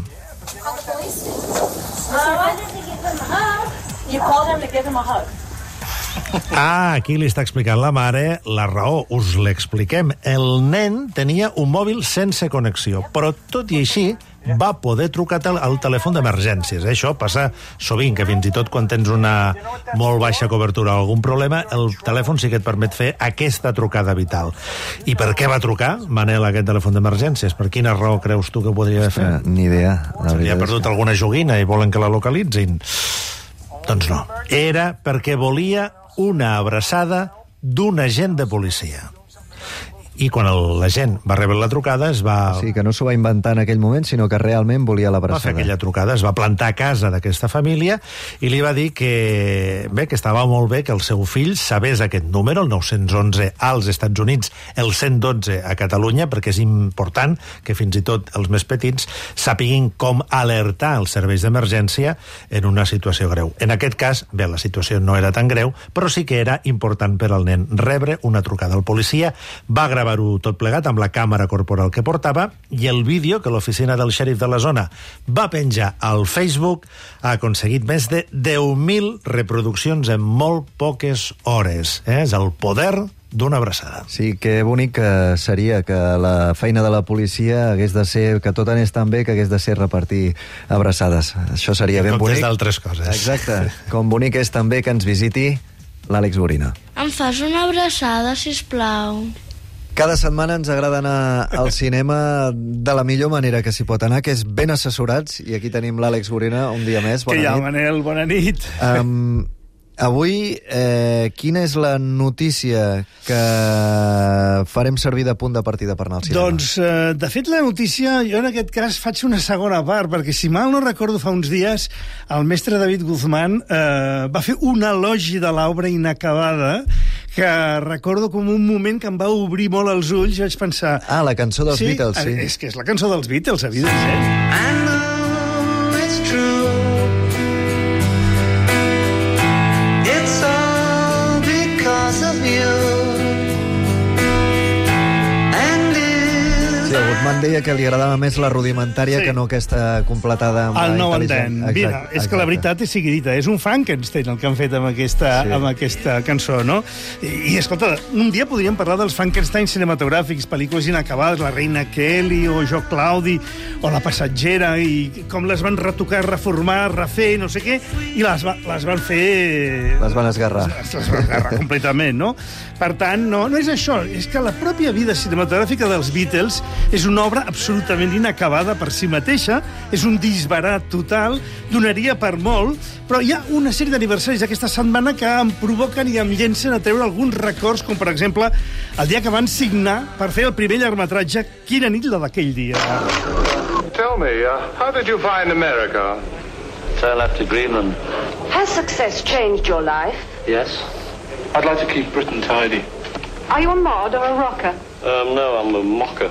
Aquí li està explicant la mare la raó. Us l'expliquem. El nen tenia un mòbil sense connexió, però tot i així va poder trucar al telèfon d'emergències. Això passa sovint, que fins i tot quan tens una molt baixa cobertura o algun problema, el telèfon sí que et permet fer aquesta trucada vital. I per què va trucar, Manel, aquest telèfon d'emergències? Per quina raó creus tu que podria haver fet?
Ni idea.
Li ha perdut alguna joguina i volen que la localitzin? Doncs no. Era perquè volia una abraçada d'un agent de policia. I quan l'agent va rebre la trucada es va...
O sigui, que no s'ho va inventar en aquell moment, sinó que realment volia l'abraçada.
Va fer aquella trucada, es va plantar a casa d'aquesta família i li va dir que estava molt bé que el seu fill sabés aquest número, el 911 als Estats Units, el 112 a Catalunya, perquè és important que fins i tot els més petits sàpiguin com alertar els serveis d'emergència en una situació greu. En aquest cas, la situació no era tan greu, però sí que era important per al nen rebre una trucada. El policia va gravar tot plegat amb la càmera corporal que portava, i el vídeo que l'oficina del xèrif de la zona va penjar al Facebook ha aconseguit més de 10.000 reproduccions en molt poques hores. És el poder d'una abraçada.
Sí, que bonic que seria que la feina de la policia hagués de ser, que tot anés tan bé que hagués de ser repartir abraçades. Això seria ben bonic.
D'altres coses.
Exacte. Com bonic és també que ens visiti l'Àlex Borina.
Em fas una abraçada, sisplau?
Cada setmana ens agrada anar al cinema de la millor manera que s'hi pot anar, que és ben assessorats, i aquí tenim l'Àlex Borina un dia més.
Bona nit. Manel? Bona nit.
Avui, quina és la notícia que farem servir de punt de partida per anar al cinema?
Doncs, de fet, la notícia, jo en aquest cas faig una segona part, perquè si mal no recordo fa uns dies, el mestre David Guzmán va fer un elogi de l'obra inacabada, que recordo com un moment que em va obrir molt els ulls i vaig pensar...
Ah, la cançó dels Beatles, sí.
És que és la cançó dels Beatles, evidentment.
I know it's true. It's all because of you.
Sí, el Guzmán deia que li agradava més la rudimentària que no aquesta completada amb
el
la
no
intel·ligent.
entén. Mira, és que la veritat és sigui dita, és un Frankenstein el que han fet amb aquesta cançó, no? I escolta, un dia podríem parlar dels Frankenstein cinematogràfics, pel·lícules inacabades, La reina Kelly o Jo Claudi o La passatgera, i com les van retocar, reformar, refer, no sé què, i les van fer...
Les van esgarrar.
Les van esgarrar completament, no? Per tant, no és això, és que la pròpia vida cinematogràfica dels Beatles és una obra absolutament inacabada per si mateixa, és un disbarat total, donaria per molt, però hi ha una sèrie d'aniversaris aquesta setmana que em provoquen i em llencen a treure alguns records, com per exemple el dia que van signar per fer el primer llargmetratge Quina nit la d'aquell dia.
Tell me, how did you find America?
I left to Greenland.
Has success changed your life?
Yes. I'd like to keep Britain tidy.
Are you a mod or a rocker?
No, I'm a mocker.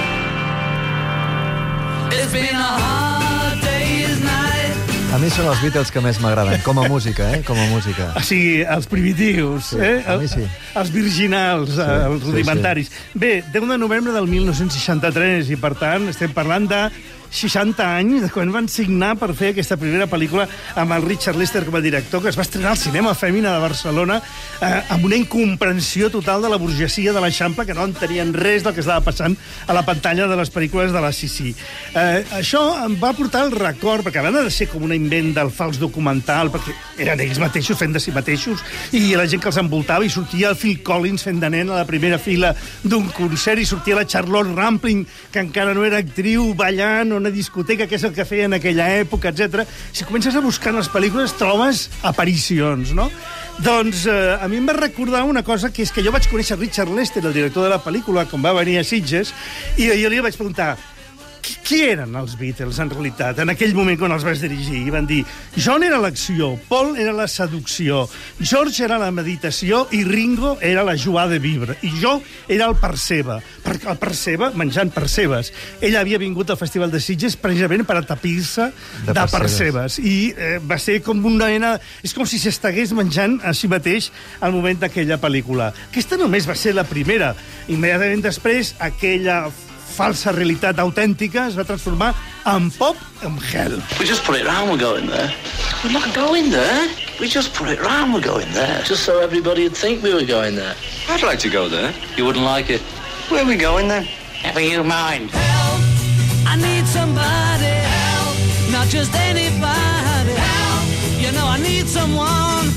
It's been a hard day's night.
A mi són els Beatles que més m'agraden, com a música, Com a música.
O sigui, els primitius,
sí, a mi sí.
Els virginals, els rudimentaris. Bé, 10 de novembre del 1963, i per tant estem parlant de 60 anys de quan van signar per fer aquesta primera pel·lícula amb el Richard Lester com a director, que es va estrenar al Cinema Fèmina de Barcelona amb una incomprensió total de la burgesia de l'Eixample, que no entenien res del que estava passant a la pantalla de les pel·lícules de la Sissi. Això em va portar el record, perquè a banda de ser com un invent del fals documental, perquè eren ells mateixos fent de si mateixos, i la gent que els envoltava, i sortia el Phil Collins fent de nen a la primera fila d'un concert, i sortia la Charlotte Rampling, que encara no era actriu, ballant, una discoteca, que és el que feia en aquella època, etc. Si comences a buscar en les pel·lícules, trobes aparicions, no? Doncs a mi em va recordar una cosa, que és que jo vaig conèixer Richard Lester, el director de la pel·lícula, quan va venir a Sitges, i jo li vaig preguntar qui eren els Beatles, en realitat, en aquell moment quan els vas dirigir. I van dir, John era l'acció, Paul era la seducció, George era la meditació i Ringo era la joie de vivre. I jo era el percebe, perquè el percebe, menjant percebes. Ell havia vingut al Festival de Sitges precisament per atapir-se de percebes. I va ser com una mena... És com si s'estigués menjant a si mateix al moment d'aquella pel·lícula. Aquesta només va ser la primera. Immediatament després, aquella falsa realitat autèntica es va transformar en pop, en Help.
We just put it round, we're going there. We're not going there. We just put it round, we're going there. Just so everybody would think we were going there.
I'd like to go there.
You wouldn't like it.
Where are we going then?
Never you mind.
Help, I need somebody. Help, not just anybody. Help, you know I need someone.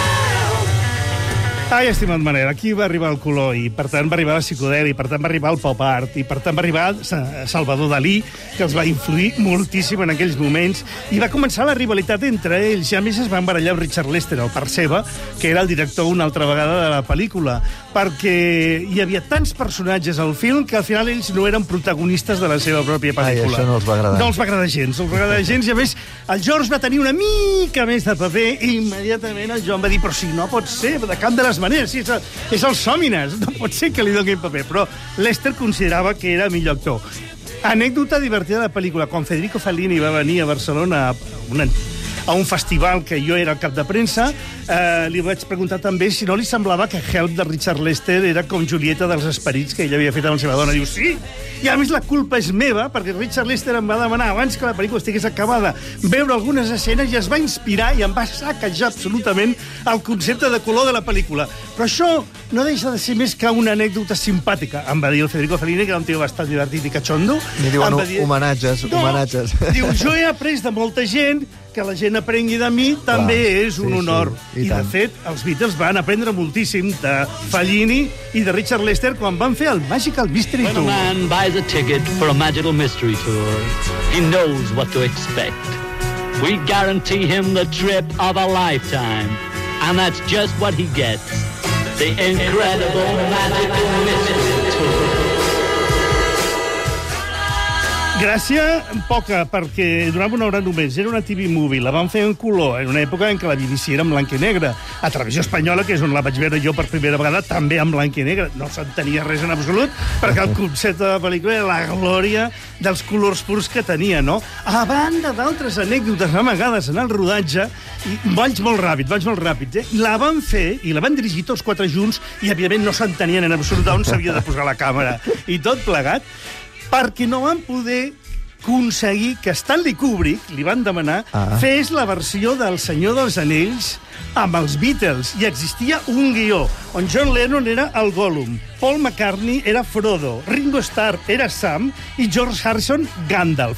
Ai, estimat Manel, aquí va arribar el color i per tant va arribar la psicodèlia, i per tant va arribar el pop art, i per tant va arribar Salvador Dalí, que els va influir moltíssim en aquells moments, i va començar la rivalitat entre ells. I a més es van barallar Richard Lester, el percebe, que era el director una altra vegada de la pel·lícula, perquè hi havia tants personatges al film que al final ells no eren protagonistes de la seva pròpia pel·lícula.
Ai, això no els va agradar.
No els va agradar gens, no els va agradar gens, i a més el George va tenir una mica més de paper i immediatament el John va dir, però si no pot ser, de cap de les maneres, sí, és el Sòmines, no pot ser que li donin paper, però Lester considerava que era millor actor. Anècdota divertida de la pel·lícula, quan Federico Fellini va venir a Barcelona a un festival que jo era el cap de premsa, li vaig preguntar també si no li semblava que Help de Richard Lester era com Julieta dels Esperits, que ell havia fet amb la seva dona. Diu, sí! I a més la culpa és meva, perquè Richard Lester em va demanar, abans que la pel·lícula estigués acabada, veure algunes escenes i es va inspirar i em va saquejar absolutament el concepte de color de la pel·lícula. Però això no deixa de ser més que una anècdota simpàtica. Em va dir el Federico Fellini, que era un tio bastant divertit i cachondo.
N'hi diuen homenatges.
Diu, jo he après de molta gent, que la gent aprengui de mi també és un honor. I de fet, els Beatles van aprendre moltíssim de Fellini i de Richard Lester quan van fer el Magical Mystery Tour.
When a man buys a ticket for a Magical Mystery Tour, he knows what to expect. We guarantee him the trip of a lifetime. And that's just what he gets. The incredible magical mystery tour.
Gràcia poca, perquè durava una hora només. Era una TV movie, la van fer en color, en una època en què la BBC era en blanc i negre. A Televisió Espanyola, que és on la vaig veure jo per primera vegada, també en blanc i negre. No s'entenia res en absolut, perquè el concepte de la pel·lícula era la glòria dels colors purs que tenia, no? A banda d'altres anècdotes amagades en el rodatge, i vaig molt ràpid, I la van fer, i la van dirigir tots quatre junts, i evidentment no s'entenien en absolut on s'havia de posar la càmera. I tot plegat, perquè no van poder aconseguir que Stanley Kubrick, li van demanar, fes la versió del Senyor dels Anells amb els Beatles. I existia un guió on John Lennon era el Gollum, Paul McCartney era Frodo, Ringo Starr era Sam i George Harrison Gandalf.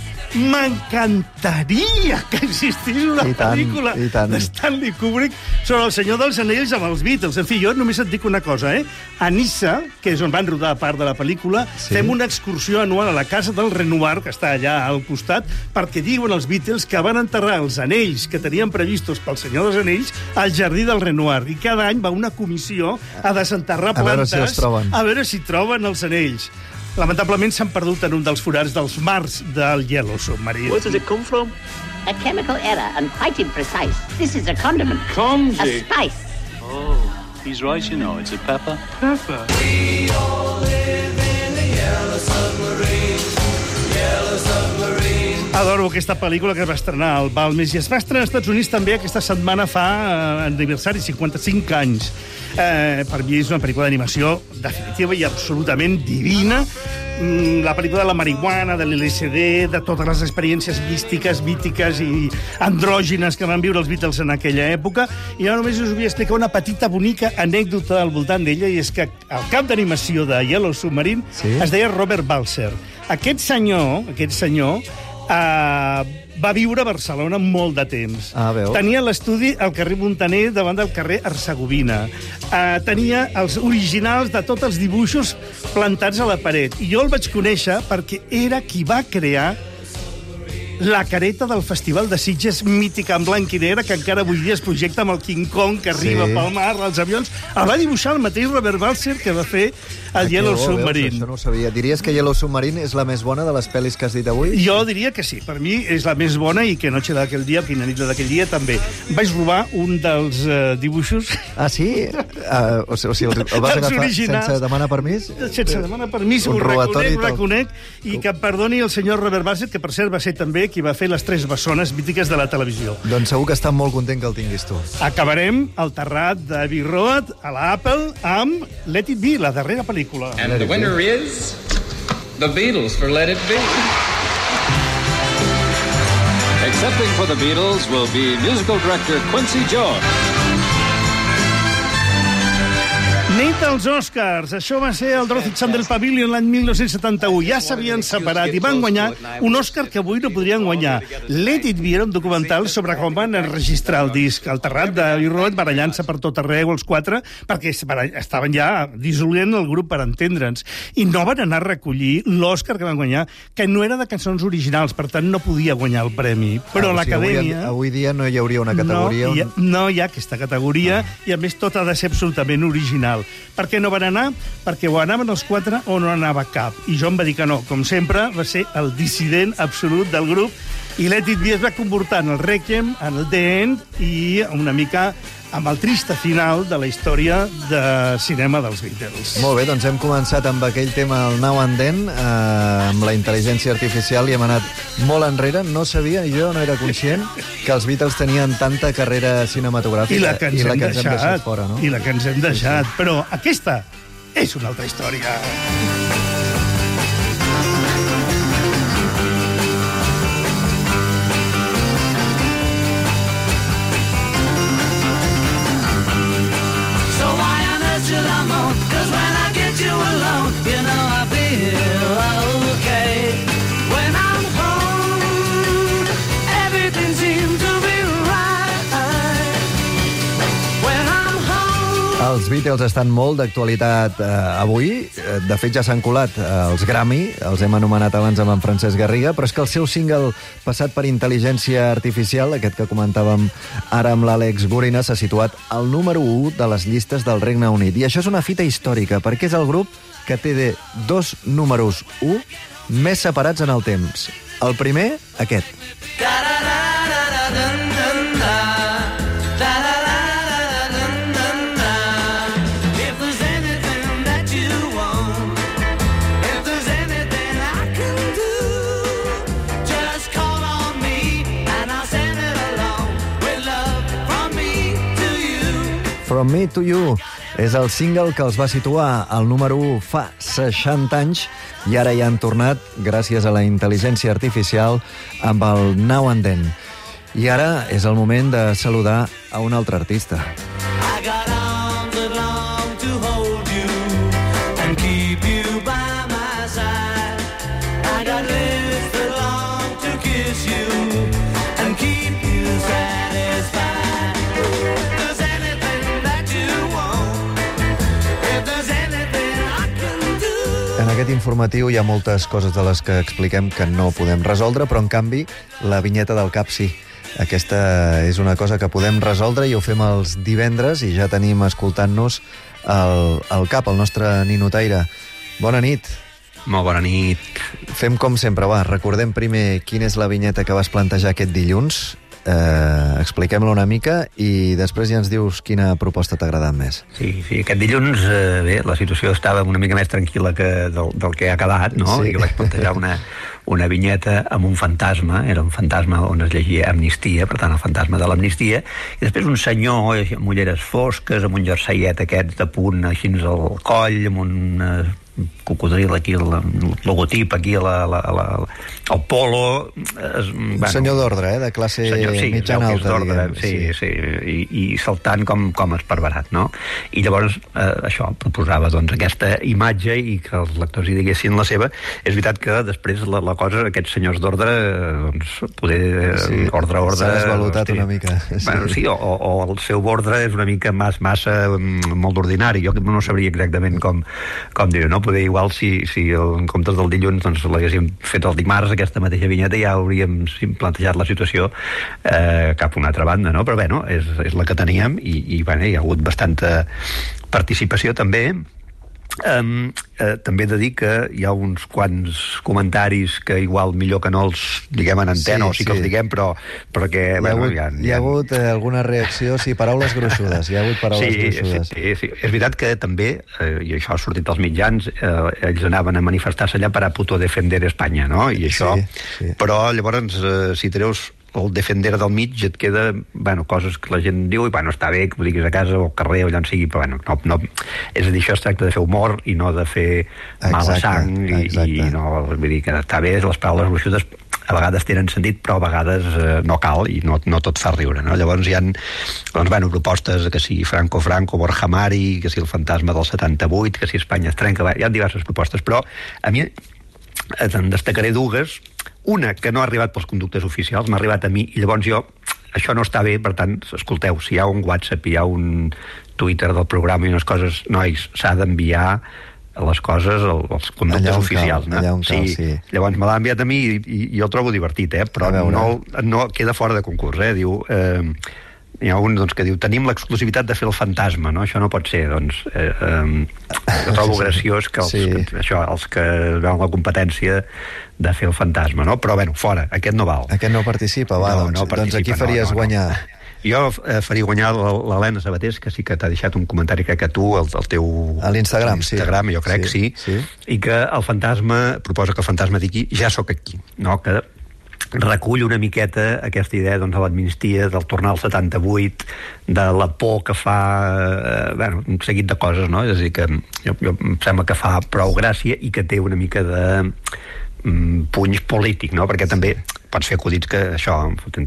M'encantaria que existís una pel·lícula de Stanley Kubrick sobre el Senyor dels Anells amb els Beatles. En fi, jo només et dic una cosa, A Niça, que és on van rodar part de la pel·lícula, fem una excursió anual a la casa del Renoir, que està allà al costat, perquè diuen els Beatles que van enterrar els anells que tenien previstos pel Senyor dels Anells al jardí del Renoir. I cada any va una comissió a desenterrar plantes a veure si troben els anells. Lamentablement s'han perdut en un dels forats dels mars del Yellow Submarine.
Where does it come from?
A chemical error and quite imprecise. This is a condiment.
Congee.
A spice.
Oh, he's right, you know. It's a pepper.
Pepper.
We all live in a yellow submarine. Yellow submarine.
Adoro aquesta pel·lícula que es va estrenar al Balmes i es va estrenar als Estats Units també aquesta setmana fa aniversari, 55 anys. Per mi és una pel·lícula d'animació definitiva i absolutament divina. La pel·lícula de la marihuana, de l'LSD, de totes les experiències místiques, mítiques i andrògines que van viure els Beatles en aquella època. I ara només us vull explicar una petita, bonica anècdota al voltant d'ella, i és que el cap d'animació de Yellow Submarine es deia Robert Balser. Aquest senyor va viure a Barcelona molt de temps. Tenia l'estudi al carrer Montaner davant del carrer Hercegovina. Tenia els originals de tots els dibuixos plantats a la paret. I jo el vaig conèixer perquè era qui va crear la careta del Festival de Sitges mítica en blanc i negre, que encara avui dia es projecta amb el King Kong que arriba pel mar, els avions. El va dibuixar el mateix Robert Balser que va fer el Yellow Submarine.
Això no ho sabia. Diries que Yellow Submarine és la més bona de les pel·lis que has dit avui?
Jo diria que sí. Per mi és la més bona, i que Noche d'aquell dia, Quina nit d'aquell dia, també. Vaig robar un dels dibuixos.
Ah, sí? O sigui, el vas agafar sense demanar permís?
Sense demanar permís, ho reconec, i que em perdoni el senyor Robert Balser, que per cert va ser també qui va fer les 3 bessones mítiques de la televisió.
Doncs segur que està molt content que el tinguis tu.
Acabarem al terrat d'Abbey Road, a l'Apple, amb Let It Be, la darrera pel·lícula.
And the winner is the Beatles for Let It Be. Accepting for the Beatles will be musical director Quincy Jones.
Nit als Oscars. Això va ser el Dorothy Chandler Pavilion l'any 1971. Ja s'havien separat i van guanyar un Oscar que avui no podrien guanyar. Let It Be era un documental sobre com van enregistrar el disc. El terrat d'Abbey Road barallant-se per tot arreu, els 4, perquè estaven ja dissolent el grup, per entendre'ns. I no van anar a recollir l'Oscar que van guanyar, que no era de cançons originals, per tant no podia guanyar el premi. Però l'Acadèmia...
Avui dia no hi hauria una categoria...
No hi ha aquesta categoria, i a més tot ha de ser absolutament original. Per què no van anar? Perquè o anaven els 4 o no anava cap. I jo em va dir que no. Com sempre, va ser el dissident absolut del grup, i Let It Be es va comportar en el Requiem, en el The End, i una mica amb el trista final de la història de cinema dels Beatles.
Molt bé, doncs hem començat amb aquell tema, el Now and Then, amb la intel·ligència artificial, i hem anat molt enrere. No sabia, jo no era conscient, que els Beatles tenien tanta carrera cinematogràfica.
I la que ens hem
deixat fora, no?
I la que ens hem deixat. Però aquesta és una altra història.
Els Beatles estan molt d'actualitat avui. De fet, ja s'han colat els Grammy, els hem anomenat abans amb en Francesc Garriga, però és que el seu single passat per intel·ligència artificial, aquest que comentàvem ara amb l'Àlex Gorina, s'ha situat al número 1 de les llistes del Regne Unit. I això és una fita històrica, perquè és el grup que té 2 números 1 més separats en el temps. El primer, aquest. From Me to You és el single que els va situar al número 1 fa 60 anys i ara ja han tornat, gràcies a la intel·ligència artificial, amb el Now and Then. I ara és el moment de saludar a un altre artista.
I got arms that long to hold you and keep you by my side. I got lips that long to kiss you and keep you satisfied.
En aquest informatiu hi ha moltes coses de les que expliquem que no podem resoldre, però en canvi la vinyeta del cap sí. Aquesta és una cosa que podem resoldre i ho fem els divendres i ja tenim escoltant-nos el cap, el nostre ninotaire. Bona nit.
Molt bona nit.
Fem com sempre, va, recordem primer quina és la vinyeta que vas plantejar aquest dilluns. Expliquem-la una mica i després ja ens dius quina proposta t'ha agradat més.
Sí, aquest dilluns, bé, la situació estava una mica més tranquil·la del que ha quedat, no? Sí. I vaig plantejar una vinyeta amb un fantasma, era un fantasma on es llegia amnistia, per tant el fantasma de l'amnistia, i després un senyor amb ulleres fosques, amb un jerseiet aquest de punt així al coll, amb un cocodril aquí, el logotip aquí, el polo...
Un senyor d'ordre, de classe mitjana alta, diguem.
Sí, i saltant com esparverat, no? I llavors això proposava aquesta imatge i que els lectors hi diguessin la seva. És veritat que després la cosa, aquests senyors d'ordre, poder ordre...
S'ha desvalutat una mica.
Bueno, sí, o el seu ordre és una mica massa molt ordinari. Jo no sabria exactament com dir-ho, no? Poder igual si en comptes del dilluns l'haguéssim fet el dimarts, aquesta mateixa vinyeta, ja hauríem plantejat la situació cap a una altra banda, no? Però bé, és la que teníem i hi ha hagut bastanta participació també. També he de dir que hi ha uns quants comentaris que igual millor que no els diguem en antena, o sí que els diguem, però perquè...
Hi ha hagut alguna reacció, paraules gruixudes, hi ha hagut paraules gruixudes.
Sí, és veritat que també, i això ha sortit als mitjans, ells anaven a manifestar-se allà per a puto defender Espanya, no? I això, però llavors, si treus el defender del mig et queda, coses que la gent diu i, està bé que ho diguis a casa o al carrer o allà on sigui, però, no. És a dir, això es tracta de fer humor i no de fer mala sang i no, vull dir que està bé, les paraules gruixudes a vegades tenen sentit, però a vegades no cal i no tot fa riure, no? Llavors hi ha propostes que si Franco, Borja Mari, que si el fantasma del 78, que si Espanya es trenca, hi ha diverses propostes, però a mi en destacaré dues. Una que no ha arribat pels conductes oficials, m'ha arribat a mi, i llavors això no està bé, per tant, escolteu, si hi ha un WhatsApp, hi ha un Twitter del programa i unes coses, nois, s'ha d'enviar les coses als conductes oficials.
Allà on cal, sí.
Llavors me l'ha enviat a mi i jo el trobo divertit, però no queda fora de concurs, Diu... Hi ha un que diu, tenim l'exclusivitat de fer el fantasma, no? Això no pot ser, jo trobo graciós que els que veuen la competència de fer el fantasma, no? Però, fora, aquest no val.
Aquest no participa, doncs aquí faries guanyar.
Jo faria guanyar l'Helena Sabatés, que sí que t'ha deixat un comentari, crec que tu, el teu...
A l'Instagram, sí.
Jo crec, sí. I que el fantasma, proposa que el fantasma digui, ja sóc aquí, no? Que recull una miqueta aquesta idea de l'amnistia, del tornar al 78, de la por que fa, un seguit de coses, no? És a dir, que jo em sembla que fa prou gràcia i que té una mica de puny polític, no? Perquè també pots fer acudits que això,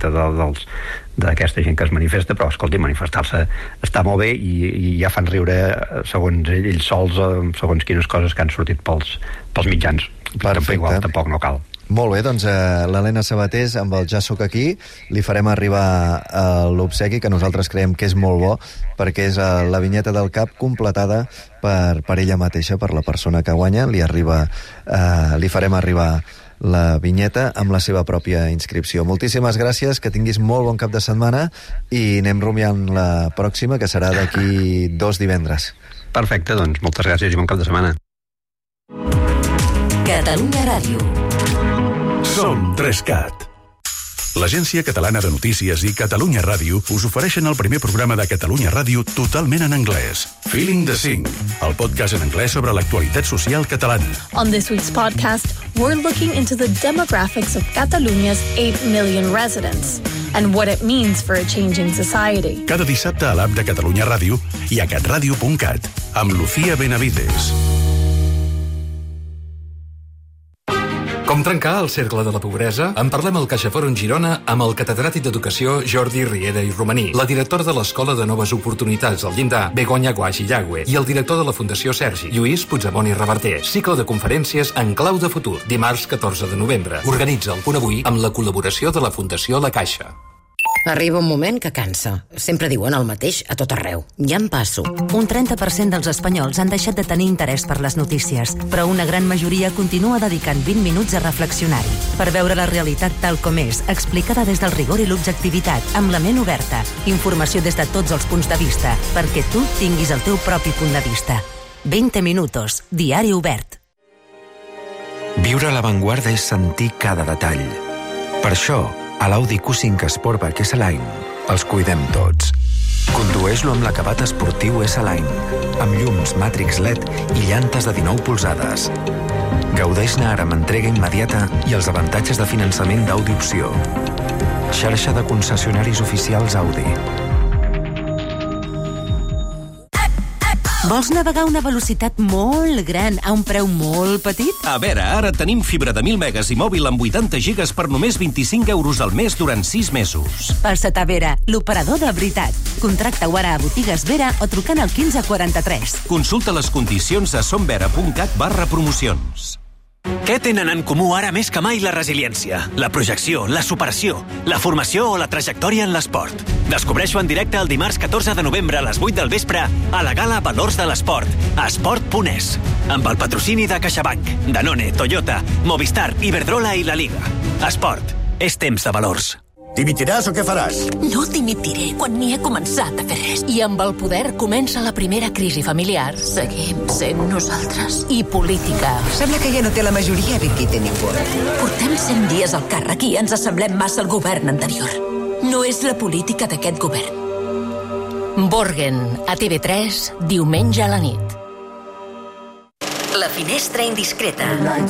d'aquesta gent que es manifesta, però, escolti, manifestar-se està molt bé i ja fan riure, segons ells sols, segons quines coses que han sortit pels mitjans. Tampoc no cal.
Molt bé, doncs l'Helena Sabatés amb el Ja soc aquí li farem arribar l'obsequi que nosaltres creiem que és molt bo perquè és la vinyeta del CAP completada per ella mateixa, per la persona que guanya. Li farem arribar la vinyeta amb la seva pròpia inscripció. Moltíssimes gràcies, que tinguis molt bon cap de setmana i anem rumiant la pròxima, que serà d'aquí 2 divendres.
Perfecte, doncs moltes gràcies i bon cap de setmana.
Catalunya Ràdio.
Som 3CAT. L'Agència Catalana de Notícies i Catalunya Ràdio us ofereixen el primer programa de Catalunya Ràdio totalment en anglès. Feeling the Sing, el podcast en anglès sobre l'actualitat social catalana.
On this week's podcast, we're looking into the demographics of Catalunya's 8 million residents and what it means for a changing society.
Cada dissabte a l'app de Catalunya Ràdio i a catradio.cat amb Lucía Benavides.
Com trencar el cercle de la pobresa? En parlem al CaixaForum Girona amb el catedràtic d'Educació Jordi Riera i Romaní, la directora de l'Escola de Noves Oportunitats al Llindar, Begoña Guaix i Llagüe, i el director de la Fundació Sergi, Lluís Puigdemont i Reverter. Cicle de conferències en clau de futur, dimarts 14 de novembre. Organitza el Punt Avui amb la col·laboració de la Fundació La Caixa.
Arriba un moment que cansa. Sempre diuen el mateix a tot arreu. Ja em passo.
Un 30% dels espanyols han deixat de tenir interès per les notícies, però una gran majoria continua dedicant 20 minuts a reflexionar-hi, per veure la realitat tal com és, explicada des del rigor i l'objectivitat, amb la ment oberta, informació des de tots els punts de vista, perquè tu tinguis el teu propi punt de vista. 20 minutos, diari obert.
Viure a l'avantguarda és sentir cada detall. Per això, a l'Audi Q5 Sportback S-Line els cuidem tots. Condueix-lo amb l'acabat esportiu S-Line, amb llums Matrix LED i llantes de 19 polzades. Gaudeix-ne ara amb entrega immediata i els avantatges de finançament d'Audi Opció. Xarxa de concessionaris oficials Audi.
Vols navegar a una velocitat molt gran a un preu molt petit?
A veure, ara tenim fibra de 1000 megas i mòbil amb 80 gigas per només 25 euros al mes durant 6 mesos.
Passa't a Vera, l'operador de veritat. Contracta-ho ara a botigues Vera o trucant al 1543.
Consulta les condicions a somvera.cat/promocions.
Què tenen en comú ara més que mai la resiliència, la projecció, la superació, la formació o la trajectòria en l'esport? Descobreix-ho en directe el dimarts 14 de novembre a les 8 del vespre a la Gala Valors de l'Esport, a Esport.es, amb el patrocini de CaixaBank, Danone, Toyota, Movistar, Iberdrola i la Liga. Esport, és temps de valors.
Dimitiràs o què faràs?
No dimitiré quan ni he començat a fer res. I amb el poder comença la primera crisi familiar. Seguim sent nosaltres. I política.
Sembla que ja no té la majoria Birgit Ningú.
Portem 100 dies al càrrec i ens assemblem massa al govern anterior. No és la política d'aquest govern. Borgen, a TV3, diumenge a la nit.
La finestra indiscreta.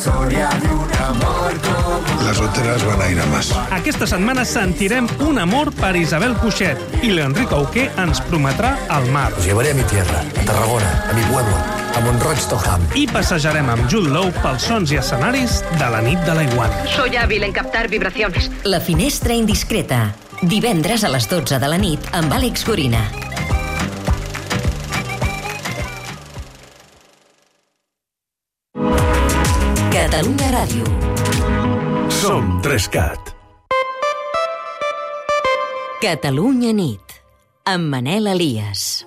Las solteras van a ir a más.
Aquesta setmana sentirem un amor per Isabel Cuixet i l'Enric Auqué ens prometrà el mar.
Os llevaré a mi tierra, a Tarragona, a mi pueblo, a Montroig Toham.
I passejarem amb Jude Law pels sons i escenaris de la nit de la Iguana.
Soy hábil en captar vibraciones.
La finestra indiscreta. Divendres a les 12 de la nit amb Àlex Gorina. Catalunya Ràdio.
Som 3CAT.
Catalunya nit, amb Manel Elias.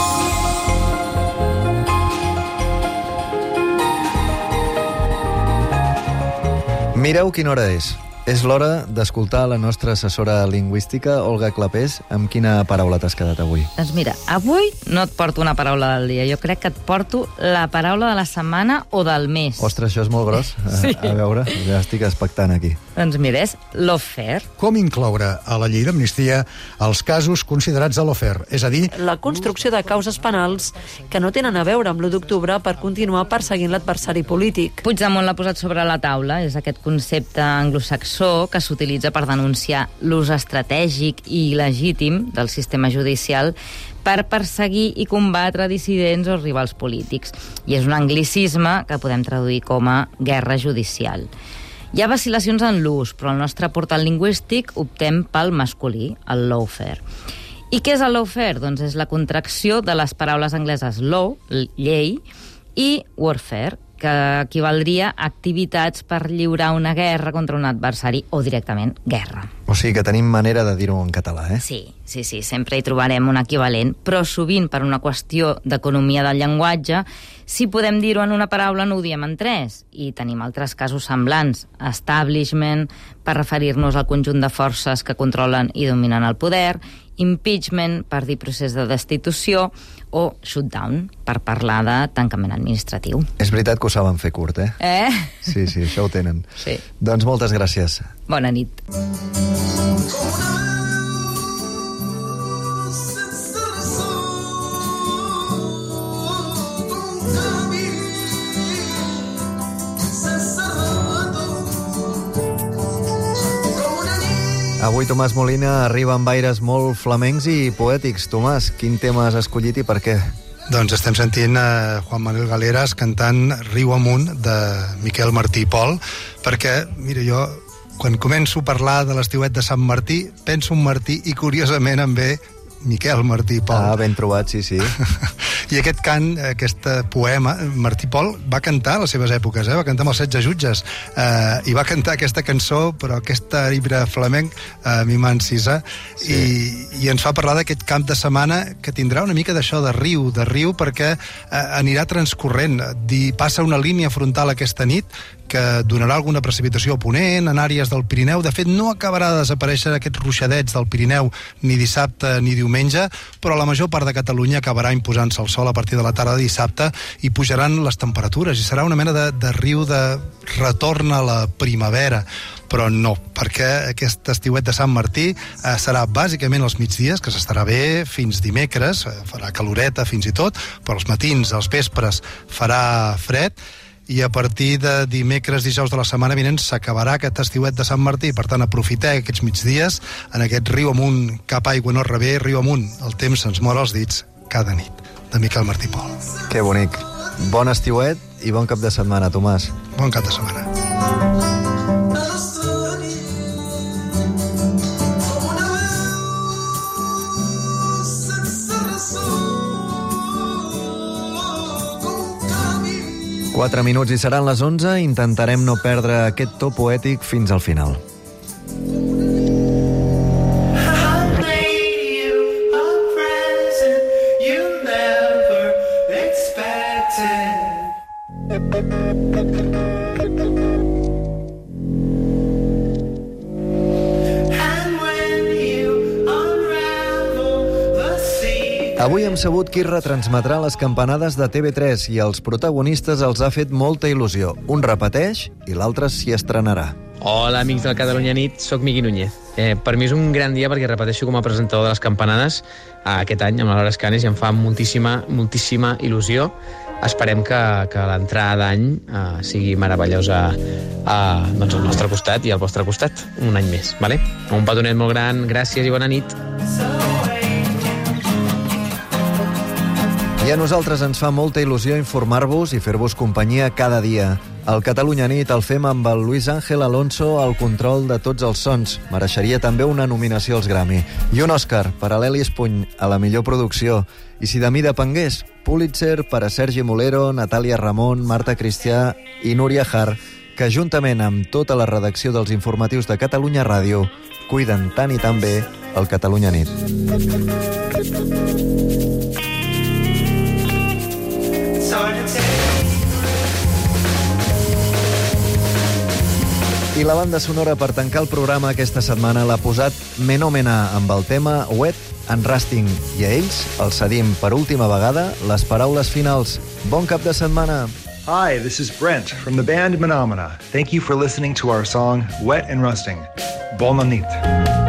Mireu quina hora és. És l'hora d'escoltar la nostra assessora lingüística, Olga Clapés. Amb quina paraula t'has quedat avui?
Doncs mira, avui no et porto una paraula del dia. Jo crec que et porto la paraula de la setmana o del mes.
Ostres, això és molt gros.
Sí.
A veure, ja estic expectant aquí.
Doncs mira, és lawfare.
Com incloure a la llei d'amnistia els casos considerats a lawfare? És a dir,
la construcció de causes penals que no tenen a veure amb l'1 d'octubre per continuar perseguint l'adversari polític.
Puigdemont l'ha posat sobre la taula. És aquest concepte anglosaxó que s'utilitza per denunciar l'ús estratègic i legítim del sistema judicial per perseguir i combatre dissidents o rivals polítics. I és un anglicisme que podem traduir com a guerra judicial. Hi ha vacil·lacions en l'ús, però al nostre portal lingüístic optem pel masculí, el lawfare. I què és el lawfare? Doncs és la contracció de les paraules angleses law, llei, i warfare, que equivaldria a activitats per lliurar una guerra contra un adversari o directament guerra.
O sigui que tenim manera de dir-ho en català, eh?
Sí, sempre hi trobarem un equivalent, però sovint per una qüestió d'economia del llenguatge, si podem dir-ho en una paraula no ho diem en tres, i tenim altres casos semblants. Establishment, per referir-nos al conjunt de forces que controlen i dominen el poder, impeachment, per dir procés de destitució, o shutdown, per parlar de tancament administratiu.
És veritat que ho saben fer curt, eh? Sí, això ho tenen.
Sí.
Doncs moltes gràcies.
Bona nit.
Avui Tomàs Molina arriba amb aires molt flamencs i poètics. Tomàs, quin tema has escollit i per què?
Doncs estem sentint Juan Manuel Galeras cantant Riu amunt de Miquel Martí i Pol, perquè, mira, jo quan començo a parlar de l'estiuet de Sant Martí, penso en Martí i curiosament em ve Miquel Martí i Pol.
Ah, ben trobat, sí.
I aquest cant, aquest poema, Martí Pol va cantar a les seves èpoques, va cantar amb els 16 jutges, i va cantar aquesta cançó, però aquest llibre flamenc a mi m'ha encisa, i ens fa parlar d'aquest cap de setmana que tindrà una mica d'això de riu, perquè anirà transcorrent, passa una línia frontal aquesta nit que donarà alguna precipitació a ponent, en àrees del Pirineu. De fet, no acabarà de desaparèixer aquests ruixadets del Pirineu ni dissabte ni diumenge, però la major part de Catalunya acabarà imposant-se el sol a partir de la tarda de dissabte i pujaran les temperatures, i serà una mena de riu de retorn a la primavera. Però no, perquè aquest estiuet de Sant Martí serà bàsicament els migdies, que s'estarà bé fins dimecres, farà caloreta fins i tot, però els matins, els vespres, farà fred, i a partir de dimecres, dijous de la setmana vinent s'acabarà aquest estiuet de Sant Martí. Per tant, aprofiteu aquests migdies en aquest riu amunt, cap aigua no rebé, riu amunt, el temps se'ns mor als dits cada nit, de Miquel Martí i Pol.
Que bonic. Bon estiuet i bon cap de setmana, Tomàs.
Bon cap de setmana.
Quatre minuts i seran les 11. Intentarem no perdre aquest to poètic fins al final. Avui hem sabut qui retransmetrà les campanades de TV3 i els protagonistes els ha fet molta il·lusió. Un repeteix i l'altre s'hi estrenarà.
Hola, amics del Catalunya Nit, soc Miqui Núñez. Per mi és un gran dia perquè repeteixo com a presentador de les campanades aquest any amb la Laura Escanes i em fa moltíssima il·lusió. Esperem que l'entrada d'any sigui meravellosa doncs al nostre costat i al vostre costat un any més. Vale? Un petonet molt gran, gràcies i bona nit.
I a nosaltres ens fa molta il·lusió informar-vos i fer-vos companyia cada dia. El Catalunya Nit el fem amb el Luis Ángel Alonso al control de tots els sons. Mereixeria també una nominació als Grammy. I un Òscar per a l'Eli Espuny a la millor producció. I si de mi depengués, Pulitzer per a Sergi Molero, Natàlia Ramon, Marta Cristià i Núria Har, que juntament amb tota la redacció dels informatius de Catalunya Ràdio cuiden tant i tan bé el Catalunya Nit. I la banda sonora per tancar el programa aquesta setmana l'ha posat Menomena amb el tema Wet and Rusting. I a ells els cedim per última vegada les paraules finals. Bon cap de setmana!
Hi, this is Brent from the band Menomena. Thank you for listening to our song Wet and Rusting. Bona nit.